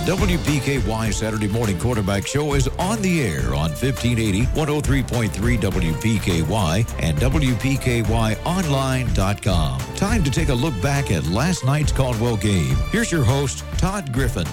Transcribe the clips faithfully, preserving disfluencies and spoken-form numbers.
W P K Y Saturday Morning Quarterback Show is on the air on fifteen eighty, one oh three point three W P K Y and W P K Y online dot com. Time to take a look back at last night's Caldwell game. Here's your host, Todd Griffin.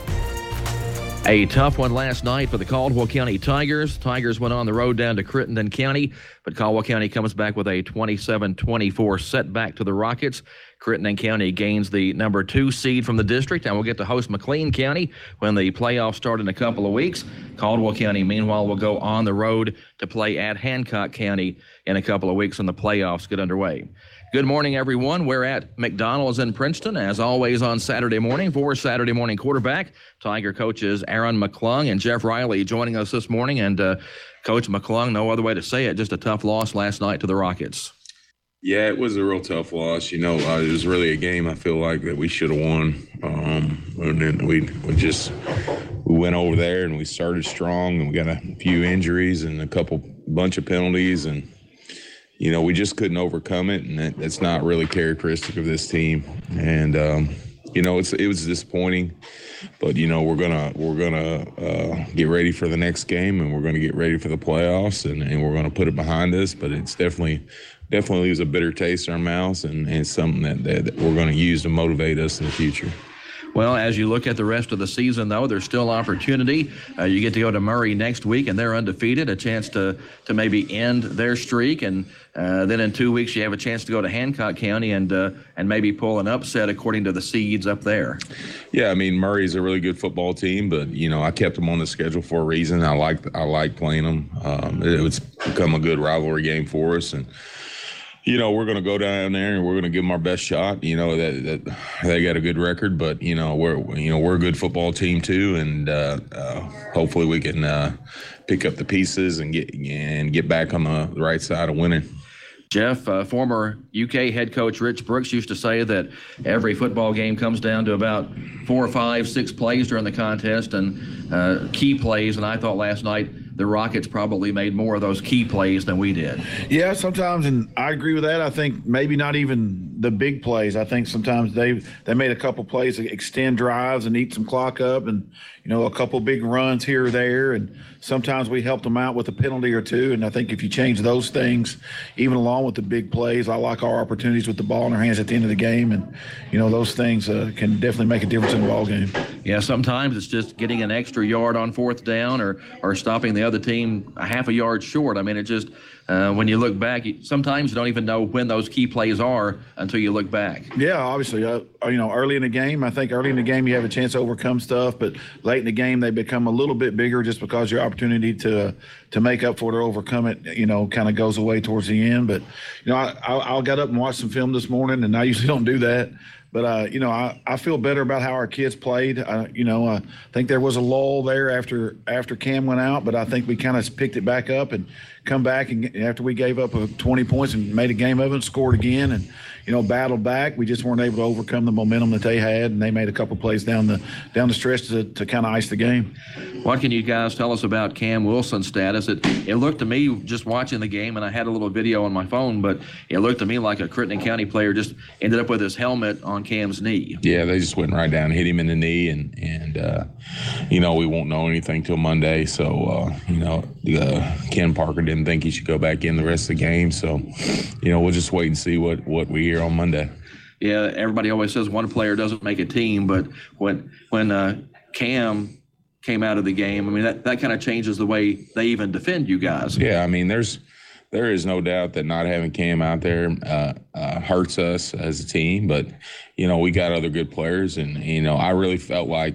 A tough one last night for the Caldwell County Tigers. Tigers went on the road down to Crittenden County, but Caldwell County comes back with a twenty-seven twenty-four setback to the Rockets. Crittenden County gains the number two seed from the district, and we'll get to host McLean County when the playoffs start in a couple of weeks. Caldwell County, meanwhile, will go on the road to play at Hancock County in a couple of weeks when the playoffs get underway. Good morning, everyone. We're at McDonald's in Princeton, as always, on Saturday morning for Saturday Morning Quarterback. Tiger coaches Aaron McClung and Jeff Riley joining us this morning. And uh, Coach McClung, no other way to say it, just a tough loss last night to the Rockets. Yeah, it was a real tough loss. You know, uh, it was really a game I feel like that we should have won. Um, and then we we just we went over there and we started strong, and we got a few injuries and a couple bunch of penalties, and you know we just couldn't overcome it, and that, that's not really characteristic of this team. And um, you know, it's it was disappointing, but you know we're gonna we're gonna uh, get ready for the next game, and we're gonna get ready for the playoffs, and, and we're gonna put it behind us. But it's definitely. Definitely leaves a bitter taste in our mouths, and, and something that, that, that we're going to use to motivate us in the future. Well, as you look at the rest of the season, though, there's still opportunity. Uh, you get to go to Murray next week, and they're undefeated, a chance to to maybe end their streak. And uh, then in two weeks, you have a chance to go to Hancock County and uh, and maybe pull an upset according to the seeds up there. Yeah, I mean, Murray's a really good football team, but, you know, I kept them on the schedule for a reason. I like I like playing them. Um, it, it's become a good rivalry game for us, and you know, we're going to go down there and we're going to give them our best shot. You know, that, that they got a good record, but, you know, we're, you know, we're a good football team too. And uh, uh, hopefully we can uh, pick up the pieces and get, and get back on the right side of winning. Jeff, uh, former U K head coach Rich Brooks used to say that every football game comes down to about four or five, six plays during the contest and uh, key plays. And I thought last night the Rockets probably made more of those key plays than we did. Yeah, sometimes, and I agree with that. I think maybe not even the big plays. I think sometimes they they made a couple plays to extend drives and eat some clock up, and you know a couple big runs here or there. And sometimes we helped them out with a penalty or two. And I think if you change those things, even along with the big plays, I like our opportunities with the ball in our hands at the end of the game. And you know those things uh, can definitely make a difference in the ball game. Yeah, sometimes it's just getting an extra yard on fourth down or or stopping the other team a half a yard short. I mean, it just uh, when you look back, sometimes you don't even know when those key plays are until you look back. Yeah, obviously, uh, you know, early in the game, I think early in the game you have a chance to overcome stuff, but late in the game they become a little bit bigger just because your opportunity to to make up for it or overcome it, you know, kind of goes away towards the end. But you know, I, I, I got up and watched some film this morning, and I usually don't do that. But, uh, you know, I, I feel better about how our kids played. Uh, you know, I think there was a lull there after after Cam went out, but I think we kind of picked it back up and come back. And after we gave up twenty points and made a game of it and scored again and, you know, battled back, we just weren't able to overcome the momentum that they had, and they made a couple plays down the down the stretch to, to kind of ice the game. What can you guys tell us about Cam Wilson's status? It, it looked to me, just watching the game, and I had a little video on my phone, but it looked to me like a Crittenden County player just ended up with his helmet on Cam's knee. Yeah, they just went right down and hit him in the knee, and, and uh, you know, we won't know anything till Monday. So, uh, you know, uh, Ken Parker didn't think he should go back in the rest of the game. So, you know, we'll just wait and see what, what we hear on Monday. Yeah, everybody always says one player doesn't make a team, but when when uh, Cam came out of the game, I mean, that, that kind of changes the way they even defend you guys. Yeah, I mean, there's there is no doubt that not having Cam out there uh, uh, hurts us as a team, but, you know, we got other good players, and, you know, I really felt like,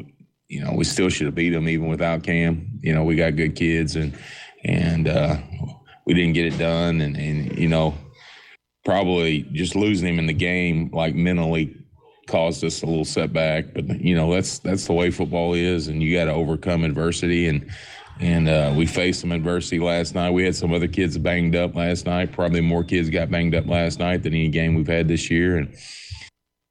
you know, we still should have beat them even without Cam. You know, we got good kids, and and uh, we didn't get it done, and, and, you know, probably just losing him in the game, like, mentally caused us a little setback. But, you know, that's that's the way football is, and you got to overcome adversity. And and uh, we faced some adversity last night. We had some other kids banged up last night. Probably more kids got banged up last night than any game we've had this year. And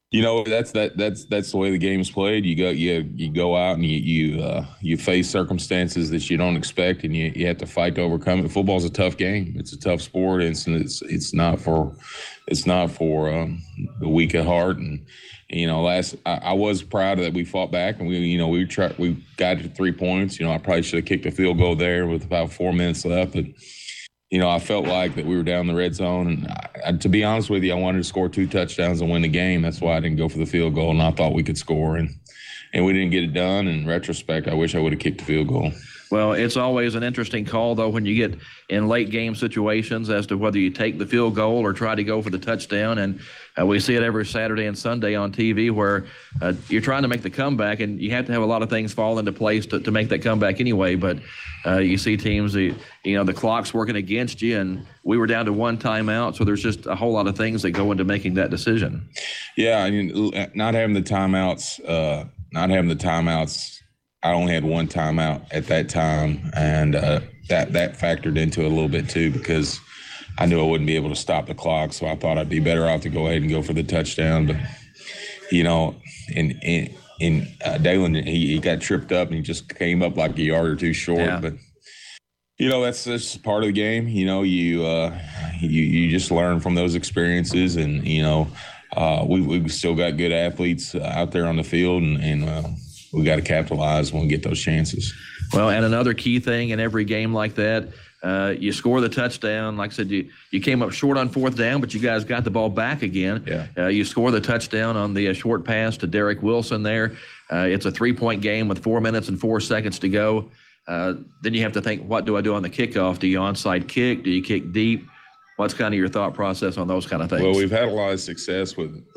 You know, that's that that's that's the way the game's played. You go you you go out and you you uh, you face circumstances that you don't expect, and you, you have to fight to overcome it. Football's a tough game. It's a tough sport, and it's it's, it's not for it's not for um, the weak at heart. And you know, last I, I was proud that we fought back, and we you know we tried we got to three points. You know, I probably should have kicked a field goal there with about four minutes left, but. You know, I felt like that we were down the red zone. And I, to be honest with you, I wanted to score two touchdowns and win the game. That's why I didn't go for the field goal, and I thought we could score. And, and we didn't get it done. In retrospect, I wish I would have kicked the field goal. Well, it's always an interesting call, though, when you get in late game situations as to whether you take the field goal or try to go for the touchdown. And uh, we see it every Saturday and Sunday on T V where uh, you're trying to make the comeback, and you have to have a lot of things fall into place to, to make that comeback anyway. But uh, you see teams, you know, the clock's working against you, and we were down to one timeout, so there's just a whole lot of things that go into making that decision. Yeah, I mean, not having the timeouts, uh, not having the timeouts, I only had one timeout at that time, and uh, that that factored into it a little bit too because I knew I wouldn't be able to stop the clock, so I thought I'd be better off to go ahead and go for the touchdown. But you know, in in, in uh, Dalen, he, he got tripped up and he just came up like a yard or two short. Yeah. But you know, that's just part of the game. You know, you uh, you you just learn from those experiences, and you know, uh, we we still got good athletes out there on the field, and. and uh, we got to capitalize when we get those chances. Well, and another key thing in every game like that, uh, you score the touchdown. Like I said, you, you came up short on fourth down, but you guys got the ball back again. Yeah. Uh, you score the touchdown on the uh, short pass to Derek Wilson there. Uh, it's a three-point game with four minutes and four seconds to go. Uh, then you have to think, what do I do on the kickoff? Do you onside kick? Do you kick deep? What's kind of your thought process on those kind of things? Well, we've had a lot of success with uh,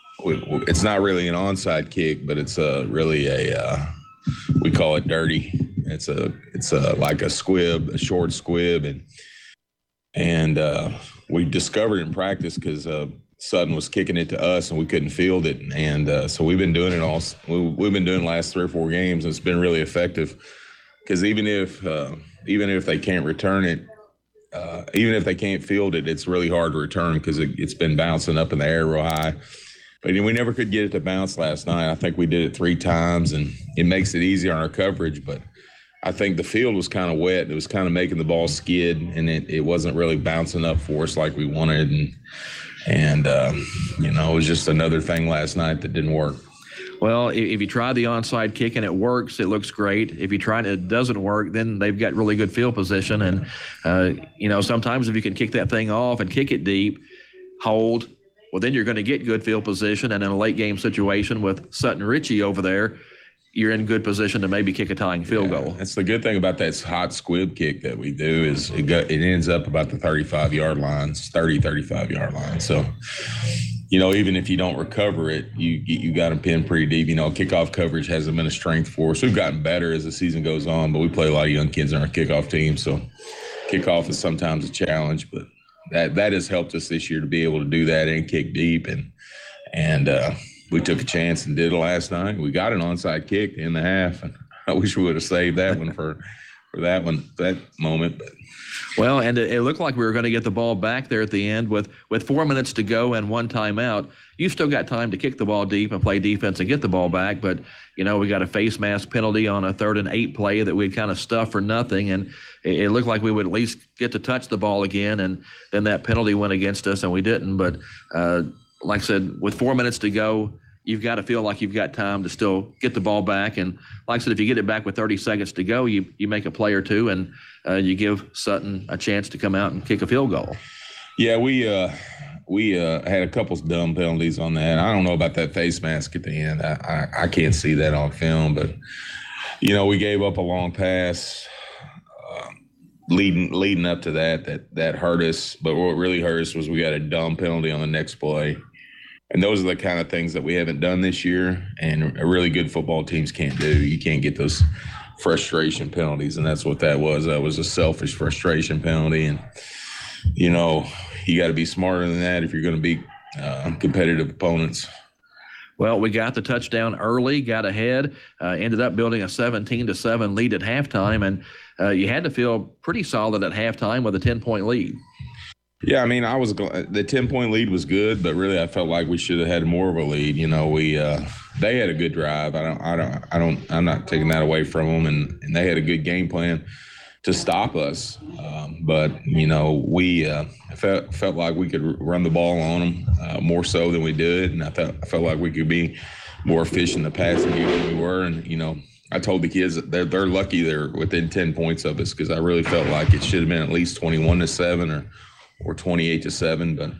it's not really an onside kick, but it's a really a uh, we call it dirty. It's a it's a like a squib, a short squib, and and uh, we discovered in practice because uh, Sutton was kicking it to us and we couldn't field it, and uh, so we've been doing it all. We, we've been doing the last three or four games, and it's been really effective. Because even if uh, even if they can't return it, uh, even if they can't field it, it's really hard to return because it, it's been bouncing up in the air real high. But we never could get it to bounce last night. I think we did it three times, and it makes it easier on our coverage. But I think the field was kind of wet. It was kind of making the ball skid, and it, it wasn't really bouncing up for us like we wanted. And, and uh, you know, it was just another thing last night that didn't work. Well, if you try the onside kick and it works, it looks great. If you try and it doesn't work, then they've got really good field position. And, uh, you know, sometimes if you can kick that thing off and kick it deep, hold, well, then you're going to get good field position. And in a late game situation with Sutton Ritchie over there, you're in good position to maybe kick a tying field yeah, goal. That's the good thing about that hot squib kick that we do is it, go, it ends up about the thirty-five-yard line, thirty, thirty-five-yard line. So, you know, even if you don't recover it, you you got them pinned pretty deep. You know, kickoff coverage hasn't been a strength for us. We've gotten better as the season goes on, but we play a lot of young kids on our kickoff team. So kickoff is sometimes a challenge, but that that has helped us this year to be able to do that and kick deep. And and uh, we took a chance and did it last night. We got an onside kick in the half, and I wish we would have saved that one for, for that one, that moment. But well, and it, it looked like we were going to get the ball back there at the end with, with four minutes to go and one timeout. You still got time to kick the ball deep and play defense and get the ball back, but, you know, we got a face mask penalty on a third and eight play that we'd kind of stuffed for nothing, and it, it looked like we would at least get to touch the ball again, and then that penalty went against us, and we didn't. But uh, like I said, with four minutes to go, you've got to feel like you've got time to still get the ball back. And like I said, if you get it back with thirty seconds to go, you, you make a play or two, and uh, you give Sutton a chance to come out and kick a field goal. Yeah, we uh, we uh, had a couple dumb penalties on that. I don't know about that face mask at the end. I, I, I can't see that on film, but, you know, we gave up a long pass uh, leading leading up to that, that that hurt us. But what really hurt us was we got a dumb penalty on the next play. And those are the kind of things that we haven't done this year, and really good football teams can't do. You can't get those frustration penalties, and that's what that was. That was a selfish frustration penalty, and, you know, you got to be smarter than that if you're going to beat uh, competitive opponents. Well, we got the touchdown early, got ahead, uh, ended up building a seventeen to seven lead at halftime, and uh, you had to feel pretty solid at halftime with a ten-point lead. Yeah, I mean, I was the ten point lead was good, but really, I felt like we should have had more of a lead. You know, we uh, they had a good drive. I don't, I don't, I don't. I'm not taking that away from them, and, and they had a good game plan to stop us. Um, but you know, we uh, felt felt like we could run the ball on them uh, more so than we did, and I felt I felt like we could be more efficient in the passing game than we were. And you know, I told the kids that they're they're lucky they're within ten points of us because I really felt like it should have been at least twenty-one to seven or. or twenty-eight to seven, but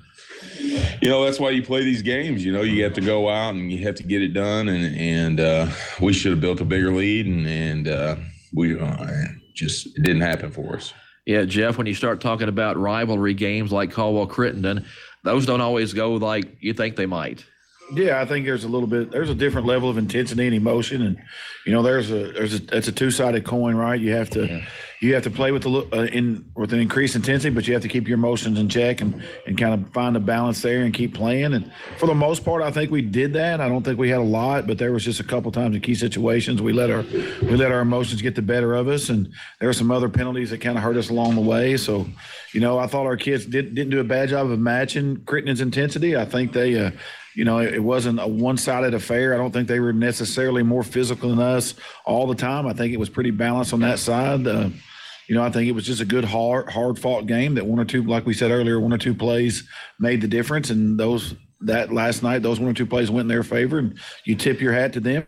you know that's why you play these games. You know you have to go out and you have to get it done, and and uh, we should have built a bigger lead, and and uh, we uh, just it didn't happen for us. Yeah, Jeff, when you start talking about rivalry games like Caldwell-Crittenden, those don't always go like you think they might. Yeah, I think there's a little bit. There's a different level of intensity and emotion, and you know, there's a there's a it's a two sided coin, right? You have to yeah. you have to play with the uh, in with an increased intensity, but you have to keep your emotions in check and and kind of find a balance there and keep playing. And for the most part, I think we did that. I don't think we had a lot, but there was just a couple times in key situations we let our we let our emotions get the better of us, and there were some other penalties that kind of hurt us along the way. So, you know, I thought our kids did, didn't do a bad job of matching Crittenden's intensity. I think they. Uh, You know, it wasn't a one-sided affair. I don't think they were necessarily more physical than us all the time. I think it was pretty balanced on that side. Uh, you know, I think it was just a good, hard, hard-fought game that one or two, like we said earlier, one or two plays made the difference. And those that last night, those one or two plays went in their favor. And you tip your hat to them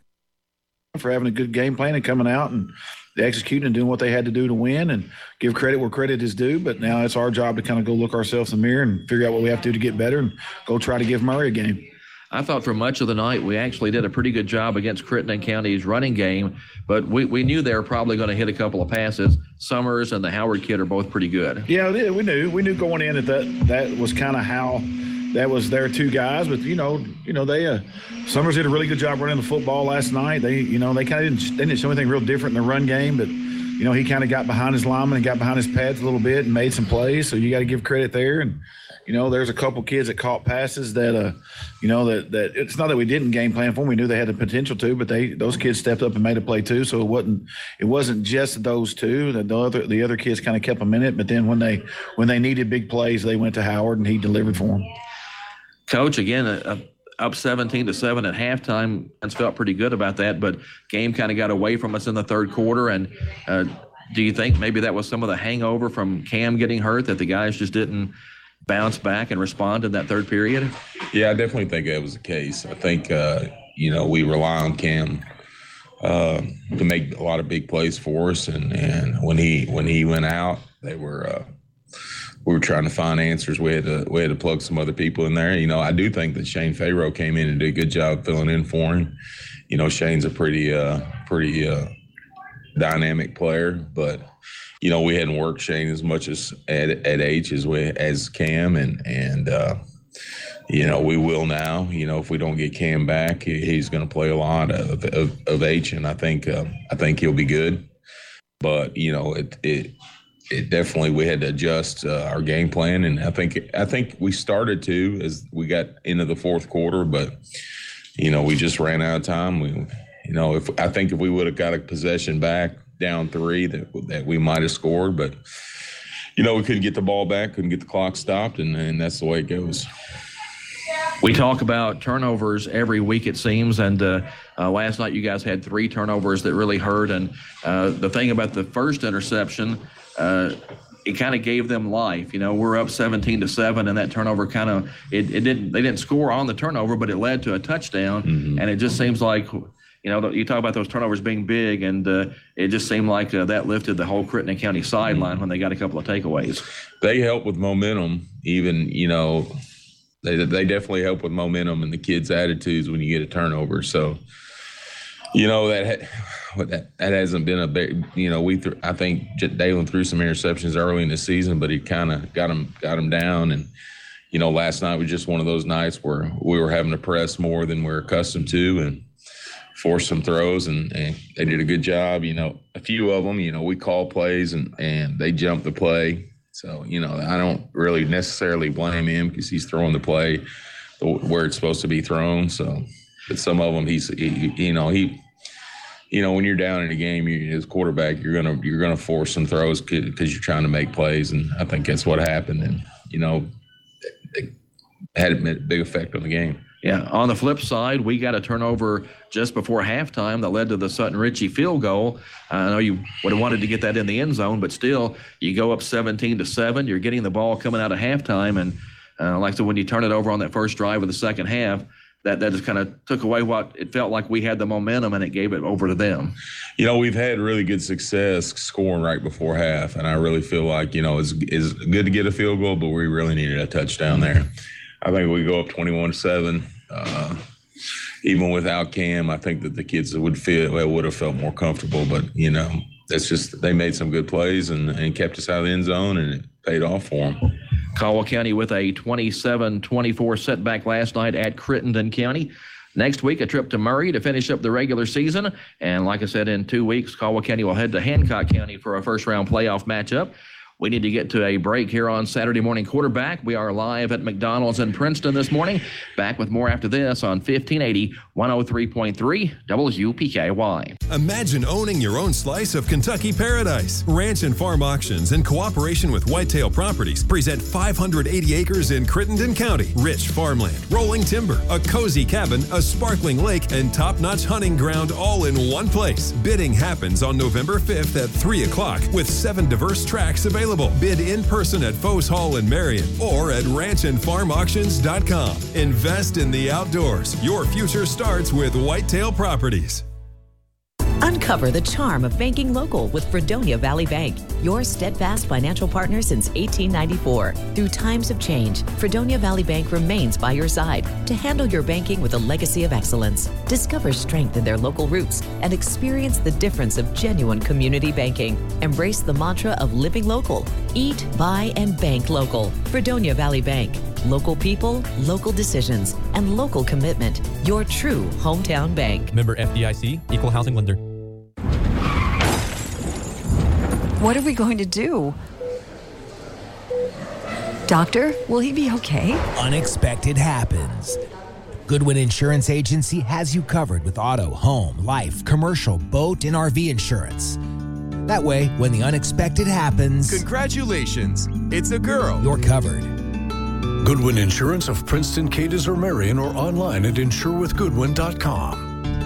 for having a good game plan and coming out and executing and doing what they had to do to win, and give credit where credit is due. But now it's our job to kind of go look ourselves in the mirror and figure out what we have to do to get better and go try to give Murray a game. I thought for much of the night we actually did a pretty good job against Crittenden County's running game, but we, we knew they were probably going to hit a couple of passes. Summers and the Howard kid are both pretty good. Yeah, we knew. We knew going in that that, that was kind of how that was their two guys. But, you know, you know they uh, Summers did a really good job running the football last night. They, you know, they kind of didn't, they didn't show anything real different in the run game, but, you know, he kind of got behind his lineman and got behind his pads a little bit and made some plays. So you got to give credit there. And, you know, there's a couple kids that caught passes that, uh, you know, that that it's not that we didn't game plan for them. We knew they had the potential to, but they those kids stepped up and made a play too. So it wasn't it wasn't just those two. The other the other kids kind of kept them in it. But then when they when they needed big plays, they went to Howard and he delivered for them. Coach, again, uh, up seventeen to seven at halftime. Fans felt pretty good about that, but game kind of got away from us in the third quarter. And uh, do you think maybe that was some of the hangover from Cam getting hurt, that the guys just didn't bounce back and respond in that third period? Yeah, I definitely think that was the case. I think, uh, you know, we rely on Cam uh, to make a lot of big plays for us. And, and when he when he went out, they were uh, we were trying to find answers. We had to we had to plug some other people in there. You know, I do think that Shane Fayroe came in and did a good job filling in for him. You know, Shane's a pretty uh, pretty uh, dynamic player, but you know, we hadn't worked Shane as much as at, at H as we as Cam, and and uh, you know we will now. You know, if we don't get Cam back, he, he's going to play a lot of, of, of H, and I think uh, I think he'll be good. But you know, it it it definitely we had to adjust uh, our game plan, and I think I think we started to as we got into the fourth quarter, but you know we just ran out of time. We you know if I think if we would have got a possession back down three that that we might have scored, but you know we couldn't get the ball back, couldn't get the clock stopped, and, and that's the way it goes. We talk about turnovers every week, it seems, and uh, uh, last night you guys had three turnovers that really hurt. And uh, the thing about the first interception, uh, it kind of gave them life. You know, we're up seventeen to seven, and that turnover kind of it, it didn't they didn't score on the turnover, but it led to a touchdown, mm-hmm. and it just seems like. You know, you talk about those turnovers being big, and uh, it just seemed like uh, that lifted the whole Crittenden County sideline when they got a couple of takeaways. They help with momentum, even, you know, they they definitely help with momentum and the kids' attitudes when you get a turnover. So, you know, that that, that hasn't been a big, you know, we th- I think Dalen threw some interceptions early in the season, but he kind of got them, got them down. And, you know, last night was just one of those nights where we were having to press more than we're accustomed to, and force some throws, and, and they did a good job. You know, a few of them, you know, we call plays and, and they jump the play. So, you know, I don't really necessarily blame him because he's throwing the play where it's supposed to be thrown. So, but some of them, he's, he, you know, he, you know, when you're down in a game, you, as quarterback, you're gonna you're gonna force some throws because you're trying to make plays, and I think that's what happened. And you know, it had a big effect on the game. Yeah. On the flip side, we got a turnover just before halftime that led to the Sutton Ritchie field goal. I know you would have wanted to get that in the end zone, but still, you go up seventeen to seven. You're getting the ball coming out of halftime, and uh, like I said, when you turn it over on that first drive of the second half, that that just kind of took away what it felt like we had the momentum, and it gave it over to them. You know, we've had really good success scoring right before half, and I really feel like, you know, it's, it's good to get a field goal, but we really needed a touchdown there. I think we go up twenty-one to seven. Uh, even without Cam, I think that the kids would feel well, would have felt more comfortable. But, you know, that's just they made some good plays and, and kept us out of the end zone, and it paid off for them. Caldwell County with a twenty-seven twenty-four setback last night at Crittenden County. Next week, a trip to Murray to finish up the regular season. And like I said, in two weeks, Caldwell County will head to Hancock County for a first-round playoff matchup. We need to get to a break here on Saturday Morning Quarterback. We are live at McDonald's in Princeton this morning. Back with more after this on fifteen eighty, one oh three point three W P K Y. Imagine owning your own slice of Kentucky paradise. Ranch and Farm Auctions, in cooperation with Whitetail Properties, present five hundred eighty acres in Crittenden County. Rich farmland, rolling timber, a cozy cabin, a sparkling lake, and top-notch hunting ground all in one place. Bidding happens on November fifth at three o'clock with seven diverse tracks available. Bid in person at Foes Hall in Marion or at ranch and farm auctions dot com. Invest in the outdoors. Your future starts with Whitetail Properties. Uncover the charm of banking local with Fredonia Valley Bank, your steadfast financial partner since eighteen ninety-four. Through times of change, Fredonia Valley Bank remains by your side to handle your banking with a legacy of excellence. Discover strength in their local roots and experience the difference of genuine community banking. Embrace the mantra of living local. Eat, buy, and bank local. Fredonia Valley Bank. Local people, local decisions, and local commitment. Your true hometown bank. Member F D I C, Equal Housing Lender. What are we going to do? Doctor, will he be okay? Unexpected happens. Goodwin Insurance Agency has you covered with auto, home, life, commercial, boat, and R V insurance. That way, when the unexpected happens... Congratulations, it's a girl. You're covered. Goodwin Insurance of Princeton, Cadiz, or Marion, or online at insure with goodwin dot com.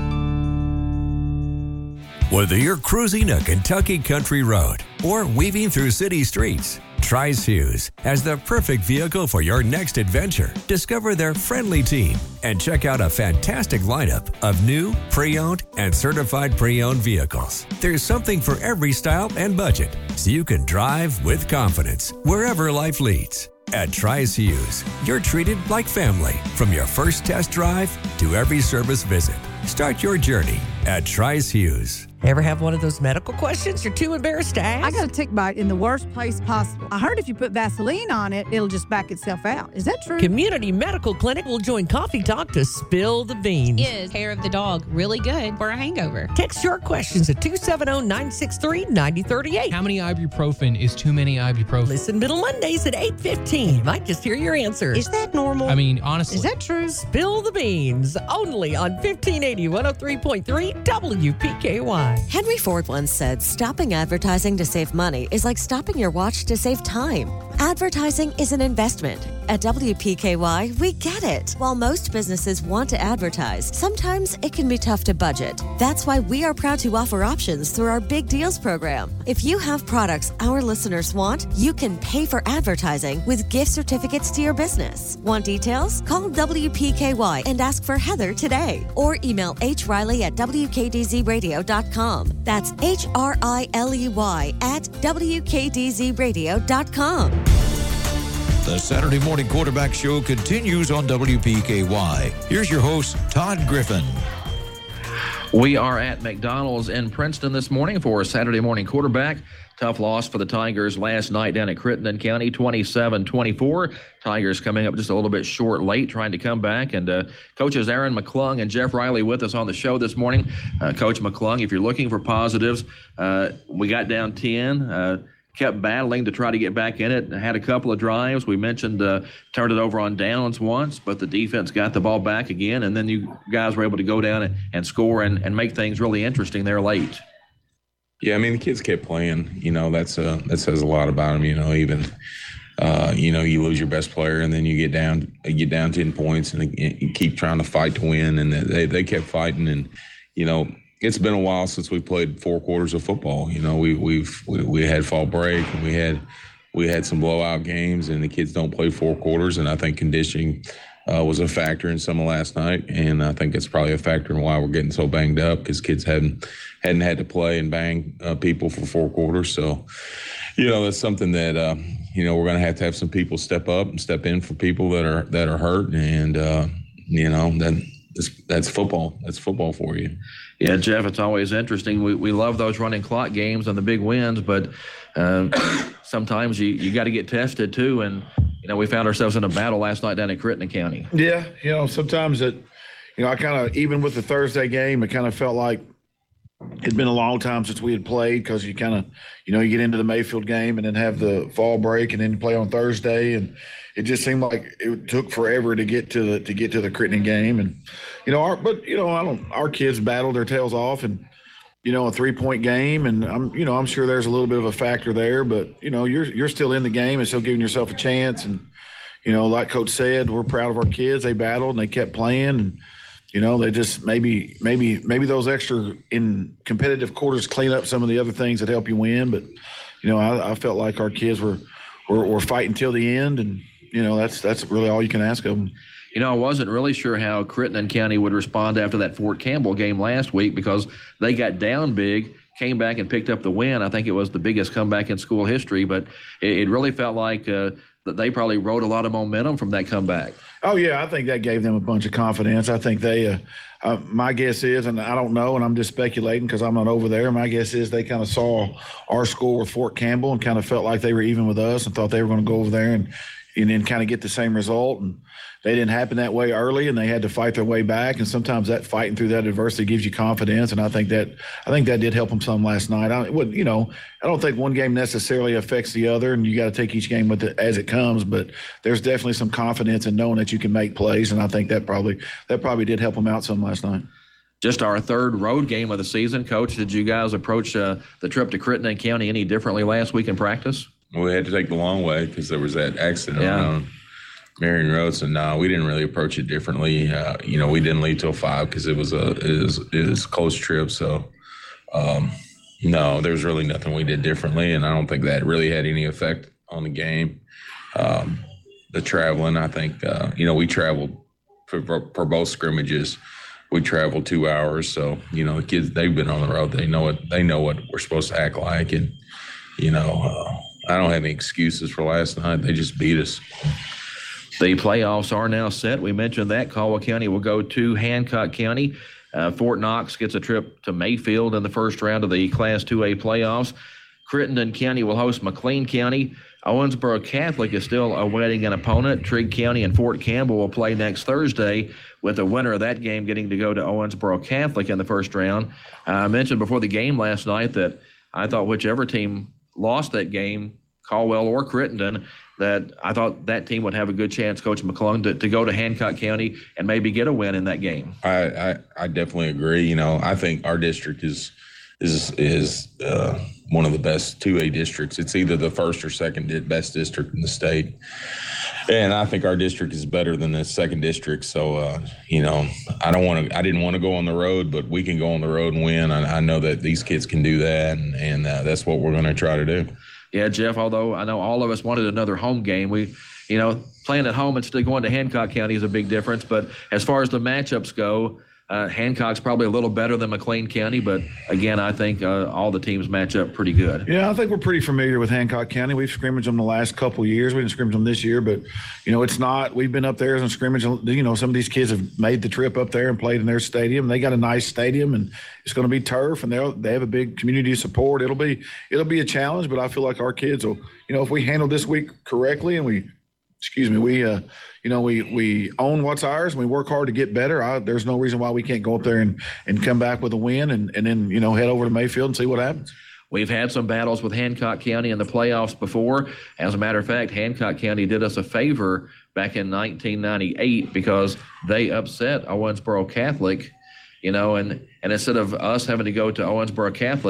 Whether you're cruising a Kentucky country road or weaving through city streets, Tri-Hughes has the perfect vehicle for your next adventure. Discover their friendly team and check out a fantastic lineup of new, pre-owned, and certified pre-owned vehicles. There's something for every style and budget, so you can drive with confidence wherever life leads. At Tri-Hughes, you're treated like family from your first test drive to every service visit. Start your journey at Tri-Hughes. Ever have one of those medical questions you're too embarrassed to ask? I got a tick bite in the worst place possible. I heard if you put Vaseline on it, it'll just back itself out. Is that true? Community Medical Clinic will join Coffee Talk to spill the beans. Is hair of the dog really good for a hangover? Text your questions at two seven zero, nine six three, nine zero three eight. How many ibuprofen is too many ibuprofen? Listen middle Mondays at eight fifteen. You might just hear your answer. Is that normal? I mean, honestly. Is that true? Spill the beans. Only on fifteen eighty, one oh three point three W P K Y. Henry Ford once said, stopping advertising to save money is like stopping your watch to save time. Advertising is an investment. At W P K Y, we get it. While most businesses want to advertise, sometimes it can be tough to budget. That's why we are proud to offer options through our Big Deals program. If you have products our listeners want, you can pay for advertising with gift certificates to your business. Want details? Call W P K Y and ask for Heather today. Or email H Riley at W K D Z radio dot com. That's H R I L E Y at W K D Z radio dot com. The Saturday Morning Quarterback Show continues on W P K Y. Here's your host, Todd Griffin. We are at McDonald's in Princeton this morning for Saturday Morning Quarterback. Tough loss for the Tigers last night down at Crittenden County, twenty-seven twenty-four. Tigers coming up just a little bit short late, trying to come back. And uh, coaches Aaron McClung and Jeff Riley with us on the show this morning. Uh, Coach McClung, if you're looking for positives, uh, we got down ten. Uh, kept battling to try to get back in it. Had a couple of drives. We mentioned uh, turned it over on downs once, but the defense got the ball back again, and then you guys were able to go down and, and score and, and make things really interesting there late. Yeah, I mean, the kids kept playing. You know, that's uh, that says a lot about them. You know, even uh, you know, you lose your best player, and then you get down, you get down ten points, and you keep trying to fight to win. And they they kept fighting, and you know, it's been a while since we played four quarters of football. You know, we we've we, we had fall break, and we had we had some blowout games, and the kids don't play four quarters. And I think conditioning uh, was a factor in some of last night, and I think it's probably a factor in why we're getting so banged up, because kids hadn't hadn't had to play and bang uh, people for four quarters. So, you know, that's something that uh, you know, we're going to have to have some people step up and step in for people that are that are hurt, and uh, you know, that that's, that's football. That's football for you. Yeah, Jeff, it's always interesting. We we love those running clock games and the big wins, but uh, sometimes you, you got to get tested too. And, you know, we found ourselves in a battle last night down in Crittenden County. Yeah, you know, sometimes it, you know, I kind of, even with the Thursday game, it kind of felt like it'd been a long time since we had played, because you kind of, you know, you get into the Mayfield game and then have the fall break and then play on Thursday, and it just seemed like it took forever to get to the to get to the Crittenden game. And you know, our but you know, I don't. Our kids battled their tails off, and you know, a three point game, and I'm you know I'm sure there's a little bit of a factor there, but you know, you're you're still in the game and still giving yourself a chance. And you know, like Coach said, we're proud of our kids. They battled and they kept playing, and you know, they just maybe maybe maybe those extra in competitive quarters clean up some of the other things that help you win. But you know, I, I felt like our kids were were, were fighting till the end, and you know, that's that's really all you can ask of them. You know, I wasn't really sure how Crittenden County would respond after that Fort Campbell game last week, because they got down big, came back and picked up the win. I think it was the biggest comeback in school history, but it, it really felt like uh, that they probably rode a lot of momentum from that comeback. Oh, yeah, I think that gave them a bunch of confidence. I think they uh, – uh, my guess is, and I don't know, and I'm just speculating because I'm not over there, my guess is they kind of saw our score with Fort Campbell and kind of felt like they were even with us and thought they were going to go over there and – and then kind of get the same result. And they didn't happen that way early, and they had to fight their way back. And sometimes that fighting through that adversity gives you confidence. And I think that I think that did help them some last night. I would, you know, I don't think one game necessarily affects the other, and you got to take each game with it as it comes. But there's definitely some confidence in knowing that you can make plays, and I think that probably that probably did help them out some last night. Just our third road game of the season, Coach. Did you guys approach uh, the trip to Crittenden County any differently last week in practice? We had to take the long way because there was that accident yeah. on Marion Road. So no, we didn't really approach it differently. Uh, you know, we didn't leave till five because it was a it was, it was a close trip. So um, no, there's really nothing we did differently, and I don't think that really had any effect on the game. Um, the traveling, I think, uh, you know, we traveled for, for, for both scrimmages. We traveled two hours, so you know, the kids, they've been on the road. They know what they know what we're supposed to act like, and you know. Uh, I don't have any excuses for last night. They just beat us. The playoffs are now set. We mentioned that. Caldwell County will go to Hancock County. Uh, Fort Knox gets a trip to Mayfield in the first round of the Class two A playoffs. Crittenden County will host McLean County. Owensboro Catholic is still awaiting an opponent. Trigg County and Fort Campbell will play next Thursday, with the winner of that game getting to go to Owensboro Catholic in the first round. Uh, I mentioned before the game last night that I thought whichever team lost that game, Caldwell or Crittenden, that I thought that team would have a good chance, Coach McClung, to, to go to Hancock County and maybe get a win in that game. I, I, I definitely agree. You know, I think our district is is is uh, one of the best two A districts. It's either the first or second best district in the state. And I think our district is better than the second district. So, uh, you know, I don't want to, I didn't want to go on the road, but we can go on the road and win. I, I know that these kids can do that, and, and uh, that's what we're going to try to do. Yeah, Jeff, although I know all of us wanted another home game, we, you know, playing at home and still going to Hancock County is a big difference. But as far as the matchups go, Uh, Hancock's probably a little better than McLean County, but again, I think uh, all the teams match up pretty good. Yeah, I think we're pretty familiar with Hancock County. We've scrimmaged them the last couple of years. We didn't scrimmage them this year, but you know, it's not. We've been up there as a scrimmage. You know, some of these kids have made the trip up there and played in their stadium. They got a nice stadium, and it's going to be turf, and they they have a big community support. It'll be it'll be a challenge, but I feel like our kids will. You know, if we handle this week correctly and we. Excuse me, we, uh, you know, we we own what's ours and we work hard to get better. I, there's no reason why we can't go up there and, and come back with a win and, and then, you know, head over to Mayfield and see what happens. We've had some battles with Hancock County in the playoffs before. As a matter of fact, Hancock County did us a favor back in nineteen ninety-eight because they upset Owensboro Catholic, you know, and, and instead of us having to go to Owensboro Catholic,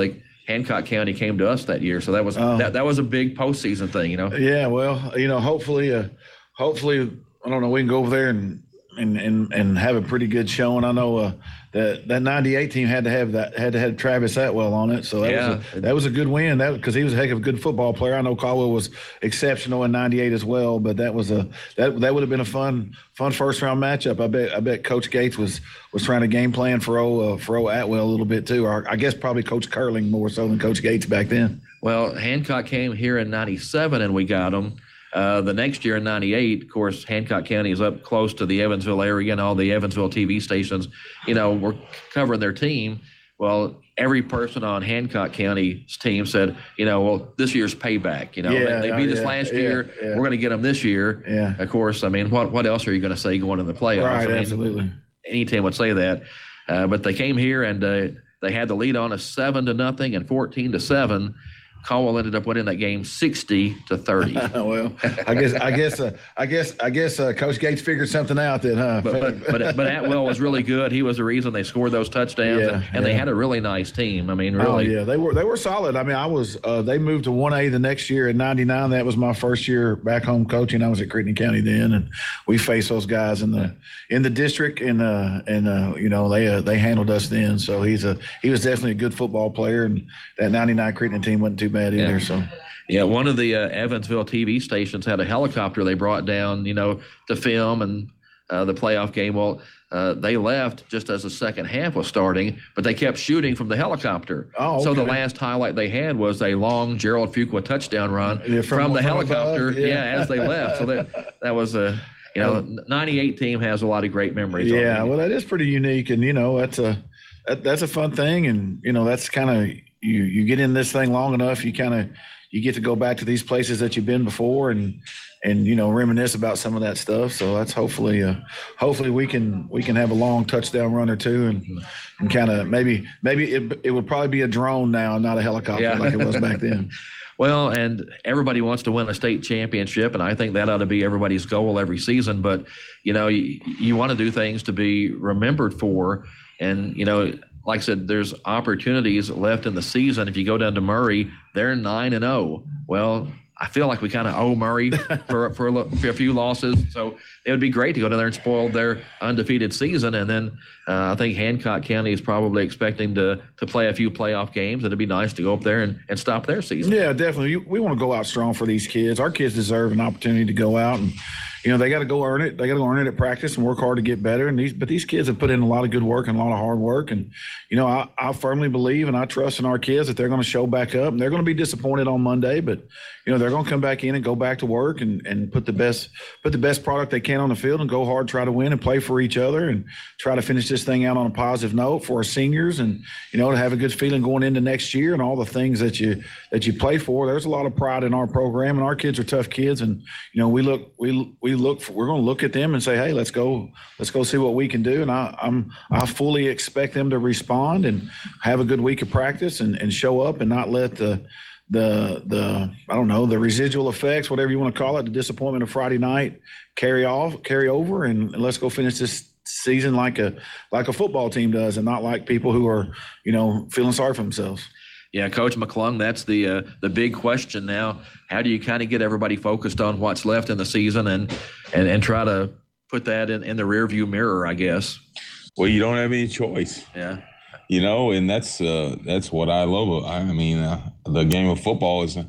Hancock County came to us that year. So that was Oh. that, that was a big postseason thing, you know. Yeah, well, you know, hopefully, uh, hopefully, I don't know, we can go over there and and and, and have a pretty good showing. I know uh, that that ninety-eight team had to have that had to have Travis Atwell on it, so that Yeah. was a, that was a good win. That because he was a heck of a good football player. I know Caldwell was exceptional in ninety-eight as well, but that was a that that would have been a fun fun first round matchup. I bet I bet Coach Gates was was trying to game plan for O uh, for O Atwell a little bit too, or I guess probably Coach Curling more so than Coach Gates back then. Well, Hancock came here in ninety-seven and we got them. Uh, the next year in ninety-eight, of course, Hancock County is up close to the Evansville area, and all the Evansville T V stations, you know, were covering their team. Well, every person on Hancock County's team said, you know, well, this year's payback. You know, Yeah, they, they beat us yeah, last yeah, year. yeah. We're going to get them this year. Yeah. Of course, I mean, what what else are you going to say going to the playoffs? Right, I mean, absolutely. Any team would say that. Uh, but they came here and uh, they had the lead on us seven to nothing and fourteen to seven. Caldwell ended up winning that game sixty to thirty. Well, I guess I guess uh, I guess I guess uh, Coach Gates figured something out then, huh? But but but, but Atwell was really good. He was the reason they scored those touchdowns, Yeah, and, and they yeah. had a really nice team. I mean, Oh really. yeah, they were they were solid. I mean, I was uh, they moved to one A the next year in ninety-nine. That was my first year back home coaching. I was at Crittenden County then, and we faced those guys in the in the district, and uh, and uh, you know they uh, they handled us then. So he's a he was definitely a good football player, and that ninety-nine Crittenden team wasn't too bad either. Yeah. So. Yeah, one of the uh, Evansville T V stations had a helicopter they brought down, you know, to film and uh, the playoff game. Well, uh, they left just as the second half was starting, but they kept shooting from the helicopter. Oh, So the okay. last highlight they had was a long Gerald Fuqua touchdown run Yeah, from, from- the from helicopter. above, yeah. yeah. as they left. So that that was a, you know, ninety-eight team has a lot of great memories. Yeah, on it. well, that is pretty unique, and you know that's a that, that's a fun thing, and you know that's kind of you you get in this thing long enough, you kind of you get to go back to these places that you've been before, and and you know reminisce about some of that stuff. So that's hopefully uh, hopefully we can we can have a long touchdown run or two, and and kind of maybe maybe it it would probably be a drone now, not a helicopter Yeah. like it was back then. Well, and everybody wants to win a state championship, and I think that ought to be everybody's goal every season. But, you know, you, you want to do things to be remembered for. And, you know, like I said, there's opportunities left in the season. If you go down to Murray, they're nine and oh. Well, I feel like we kind of owe Murray for, for, a, lo- for a few losses. So it would be great to go down there and spoil their undefeated season. And then uh, I think Hancock County is probably expecting to to play a few playoff games. It'd be nice to go up there and, and stop their season. Yeah, definitely. You- We want to go out strong for these kids. Our kids deserve an opportunity to go out and, you know, they got to go earn it. They got to go earn it at practice and work hard to get better. And these, but these kids have put in a lot of good work and a lot of hard work. And, you know, I, I firmly believe and I trust in our kids that they're going to show back up, and they're going to be disappointed on Monday, but, you know, they're going to come back in and go back to work and, and put the best, put the best product they can on the field and go hard, try to win and play for each other and try to finish this thing out on a positive note for our seniors, and, you know, to have a good feeling going into next year and all the things that you, that you play for. There's a lot of pride in our program, and our kids are tough kids. And, you know, we look, we, we look for, we're going to look at them and say, hey, let's go, let's go see what we can do. And I, I'm, I fully expect them to respond and have a good week of practice and, and show up and not let the, the, the, I don't know, the residual effects, whatever you want to call it, the disappointment of Friday night carry off, carry over, and, and let's go finish this season like a, like a football team does, and not like people who are, you know, feeling sorry for themselves. Yeah, Coach McClung, that's the uh, the big question now. How do you kind of get everybody focused on what's left in the season and and, and try to put that in, in the rearview mirror, I guess? Well, you don't have any choice. Yeah. You know, and that's uh, that's what I love. I mean, uh, the game of football is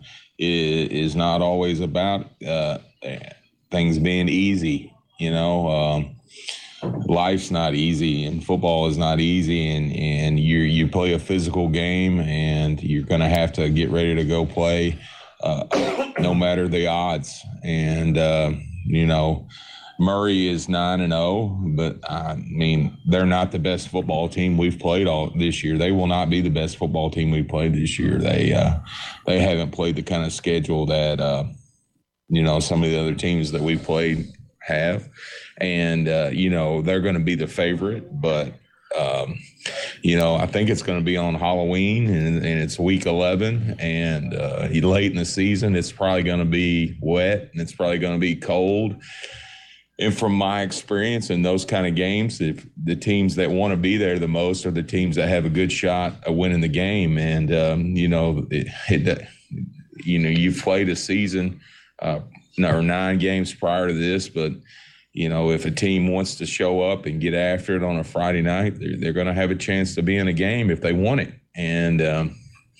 is not always about uh, things being easy. You know, um, life's not easy, and football is not easy, and and you you play a physical game, and you're going to have to get ready to go play, uh, no matter the odds. And uh, you know, Murray is nine and zero, but I mean they're not the best football team we've played all this year. They will not be the best football team we played this year. They uh, they haven't played the kind of schedule that uh, you know some of the other teams that we played have. And, uh, you know, they're going to be the favorite, but, um, you know, I think it's going to be on Halloween, and, and it's week eleven, and uh, late in the season, it's probably going to be wet, and it's probably going to be cold. and from my experience in those kind of games, if the teams that want to be there the most are the teams that have a good shot of winning the game. And, um, you know, it, it, you know, you've played a season uh, or nine games prior to this, but, you know, if a team wants to show up and get after it on a Friday night, they're, they're going to have a chance to be in a game if they want it. And, um,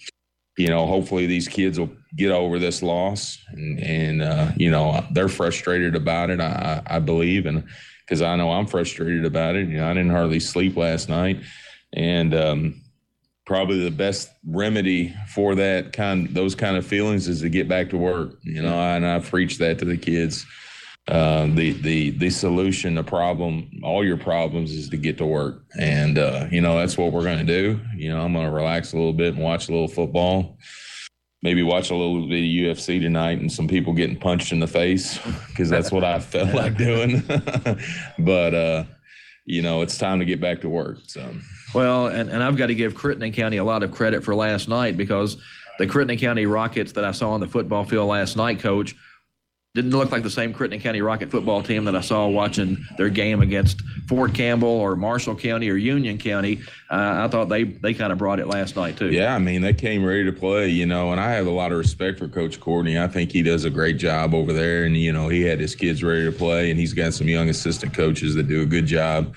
you know, hopefully these kids will get over this loss, and, and uh, you know, they're frustrated about it, I, I believe, and because I know I'm frustrated about it. You know, I didn't hardly sleep last night, and um, probably the best remedy for that kind, those kind of feelings, is to get back to work. You know, and I've preached that to the kids. Uh, the the the solution, the problem, all your problems, is to get to work, and uh, you know, that's what we're going to do. You know, I'm going to relax a little bit and watch a little football. Maybe watch a little bit of U F C tonight and some people getting punched in the face, because that's what I felt like doing. But, uh, you know, it's time to get back to work. So, well, and, and I've got to give Crittenden County a lot of credit for last night, because the Crittenden County Rockets that I saw on the football field last night, Coach, didn't look like the same Crittenden County Rocket football team that I saw watching their game against Fort Campbell or Marshall County or Union County. Uh, I thought they, they kind of brought it last night, too. Yeah, I mean, they came ready to play, you know, and I have a lot of respect for Coach Courtney. I think he does a great job over there, and, you know, he had his kids ready to play, and he's got some young assistant coaches that do a good job.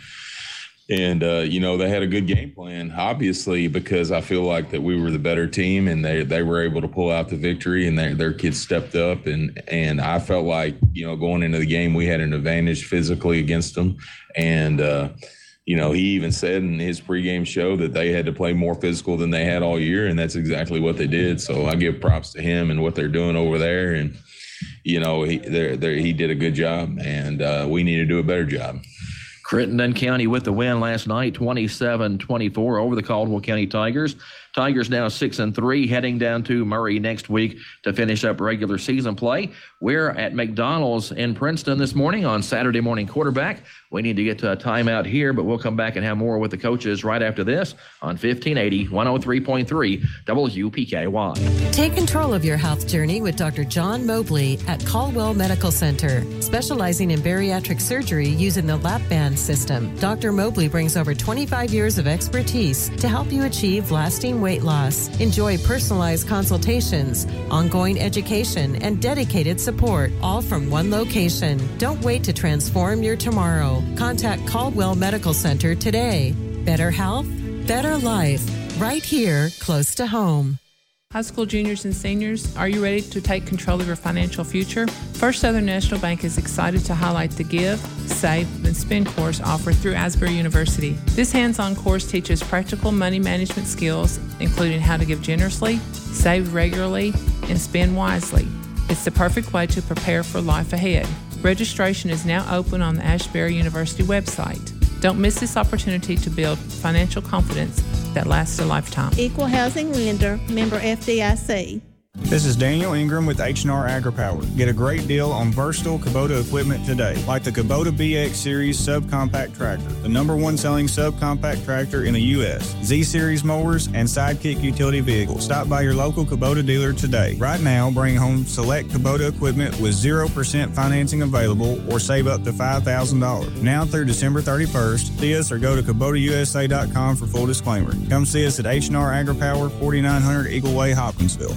And, uh, you know, they had a good game plan, obviously, because I feel like that we were the better team, and they, they were able to pull out the victory, and their their kids stepped up. And, and I felt like, you know, going into the game, we had an advantage physically against them. And, uh, you know, he even said in his pregame show that they had to play more physical than they had all year, and that's exactly what they did. So I give props to him and what they're doing over there. And, you know, he, they're, they're, he did a good job, and uh, we need to do a better job. Crittenden County with the win last night, twenty-seven twenty-four over the Caldwell County Tigers. Tigers now six and three, heading down to Murray next week to finish up regular season play. We're at McDonald's in Princeton this morning on Saturday Morning Quarterback. We need to get to a timeout here, but we'll come back and have more with the coaches right after this on fifteen eighty, one oh three point three W P K Y. Take control of your health journey with Doctor John Mobley at Caldwell Medical Center, specializing in bariatric surgery using the lap band system. Doctor Mobley brings over twenty-five years of expertise to help you achieve lasting weight loss. Enjoy personalized consultations, ongoing education, and dedicated support, all from one location. Don't wait to transform your tomorrow. Contact Caldwell Medical Center today. Better health, better life, right here, close to home. High school juniors and seniors, are you ready to take control of your financial future? First Southern National Bank is excited to highlight the Give, Save, and Spend course offered through Asbury University. This hands-on course teaches practical money management skills, including how to give generously, save regularly, and spend wisely. It's the perfect way to prepare for life ahead. Registration is now open on the Asbury University website. Don't miss this opportunity to build financial confidence that lasts a lifetime. Equal housing lender, member F D I C. This is Daniel Ingram with H and R AgriPower. Get a great deal on versatile Kubota equipment today, like the Kubota B X Series subcompact tractor, the number one selling subcompact tractor in the U S, Z-Series mowers, and Sidekick utility vehicles. Stop by your local Kubota dealer today. Right now, bring home select Kubota equipment with zero percent financing available or save up to five thousand dollars. Now through December thirty-first, see us or go to Kubota U S A dot com for full disclaimer. Come see us at H and R AgriPower, forty-nine hundred Eagle Way, Hopkinsville.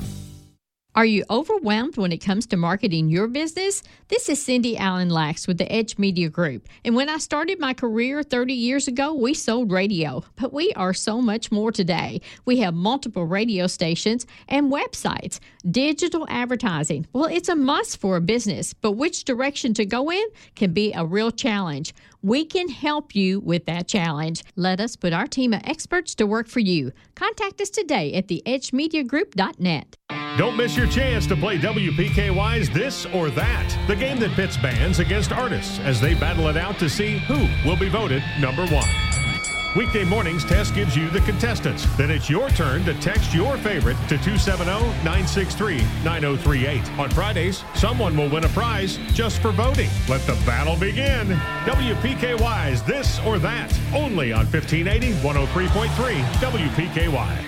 Are you overwhelmed when it comes to marketing your business? This is Cindy Allen Lax with the Edge Media Group. And when I started my career thirty years ago, we sold radio. But we are so much more today. We have multiple radio stations and websites. Digital advertising, well, it's a must for a business. But which direction to go in can be a real challenge. We can help you with that challenge. Let us put our team of experts to work for you. Contact us today at the edge media group dot net. Don't miss your chance to play W P K Y's This or That, the game that pits bands against artists as they battle it out to see who will be voted number one. Weekday mornings, Tess gives you the contestants. Then it's your turn to text your favorite to two seven zero, nine six three, nine zero three eight. On Fridays, someone will win a prize just for voting. Let the battle begin. W P K Y's This or That, only on fifteen eighty, one oh three point three W P K Y.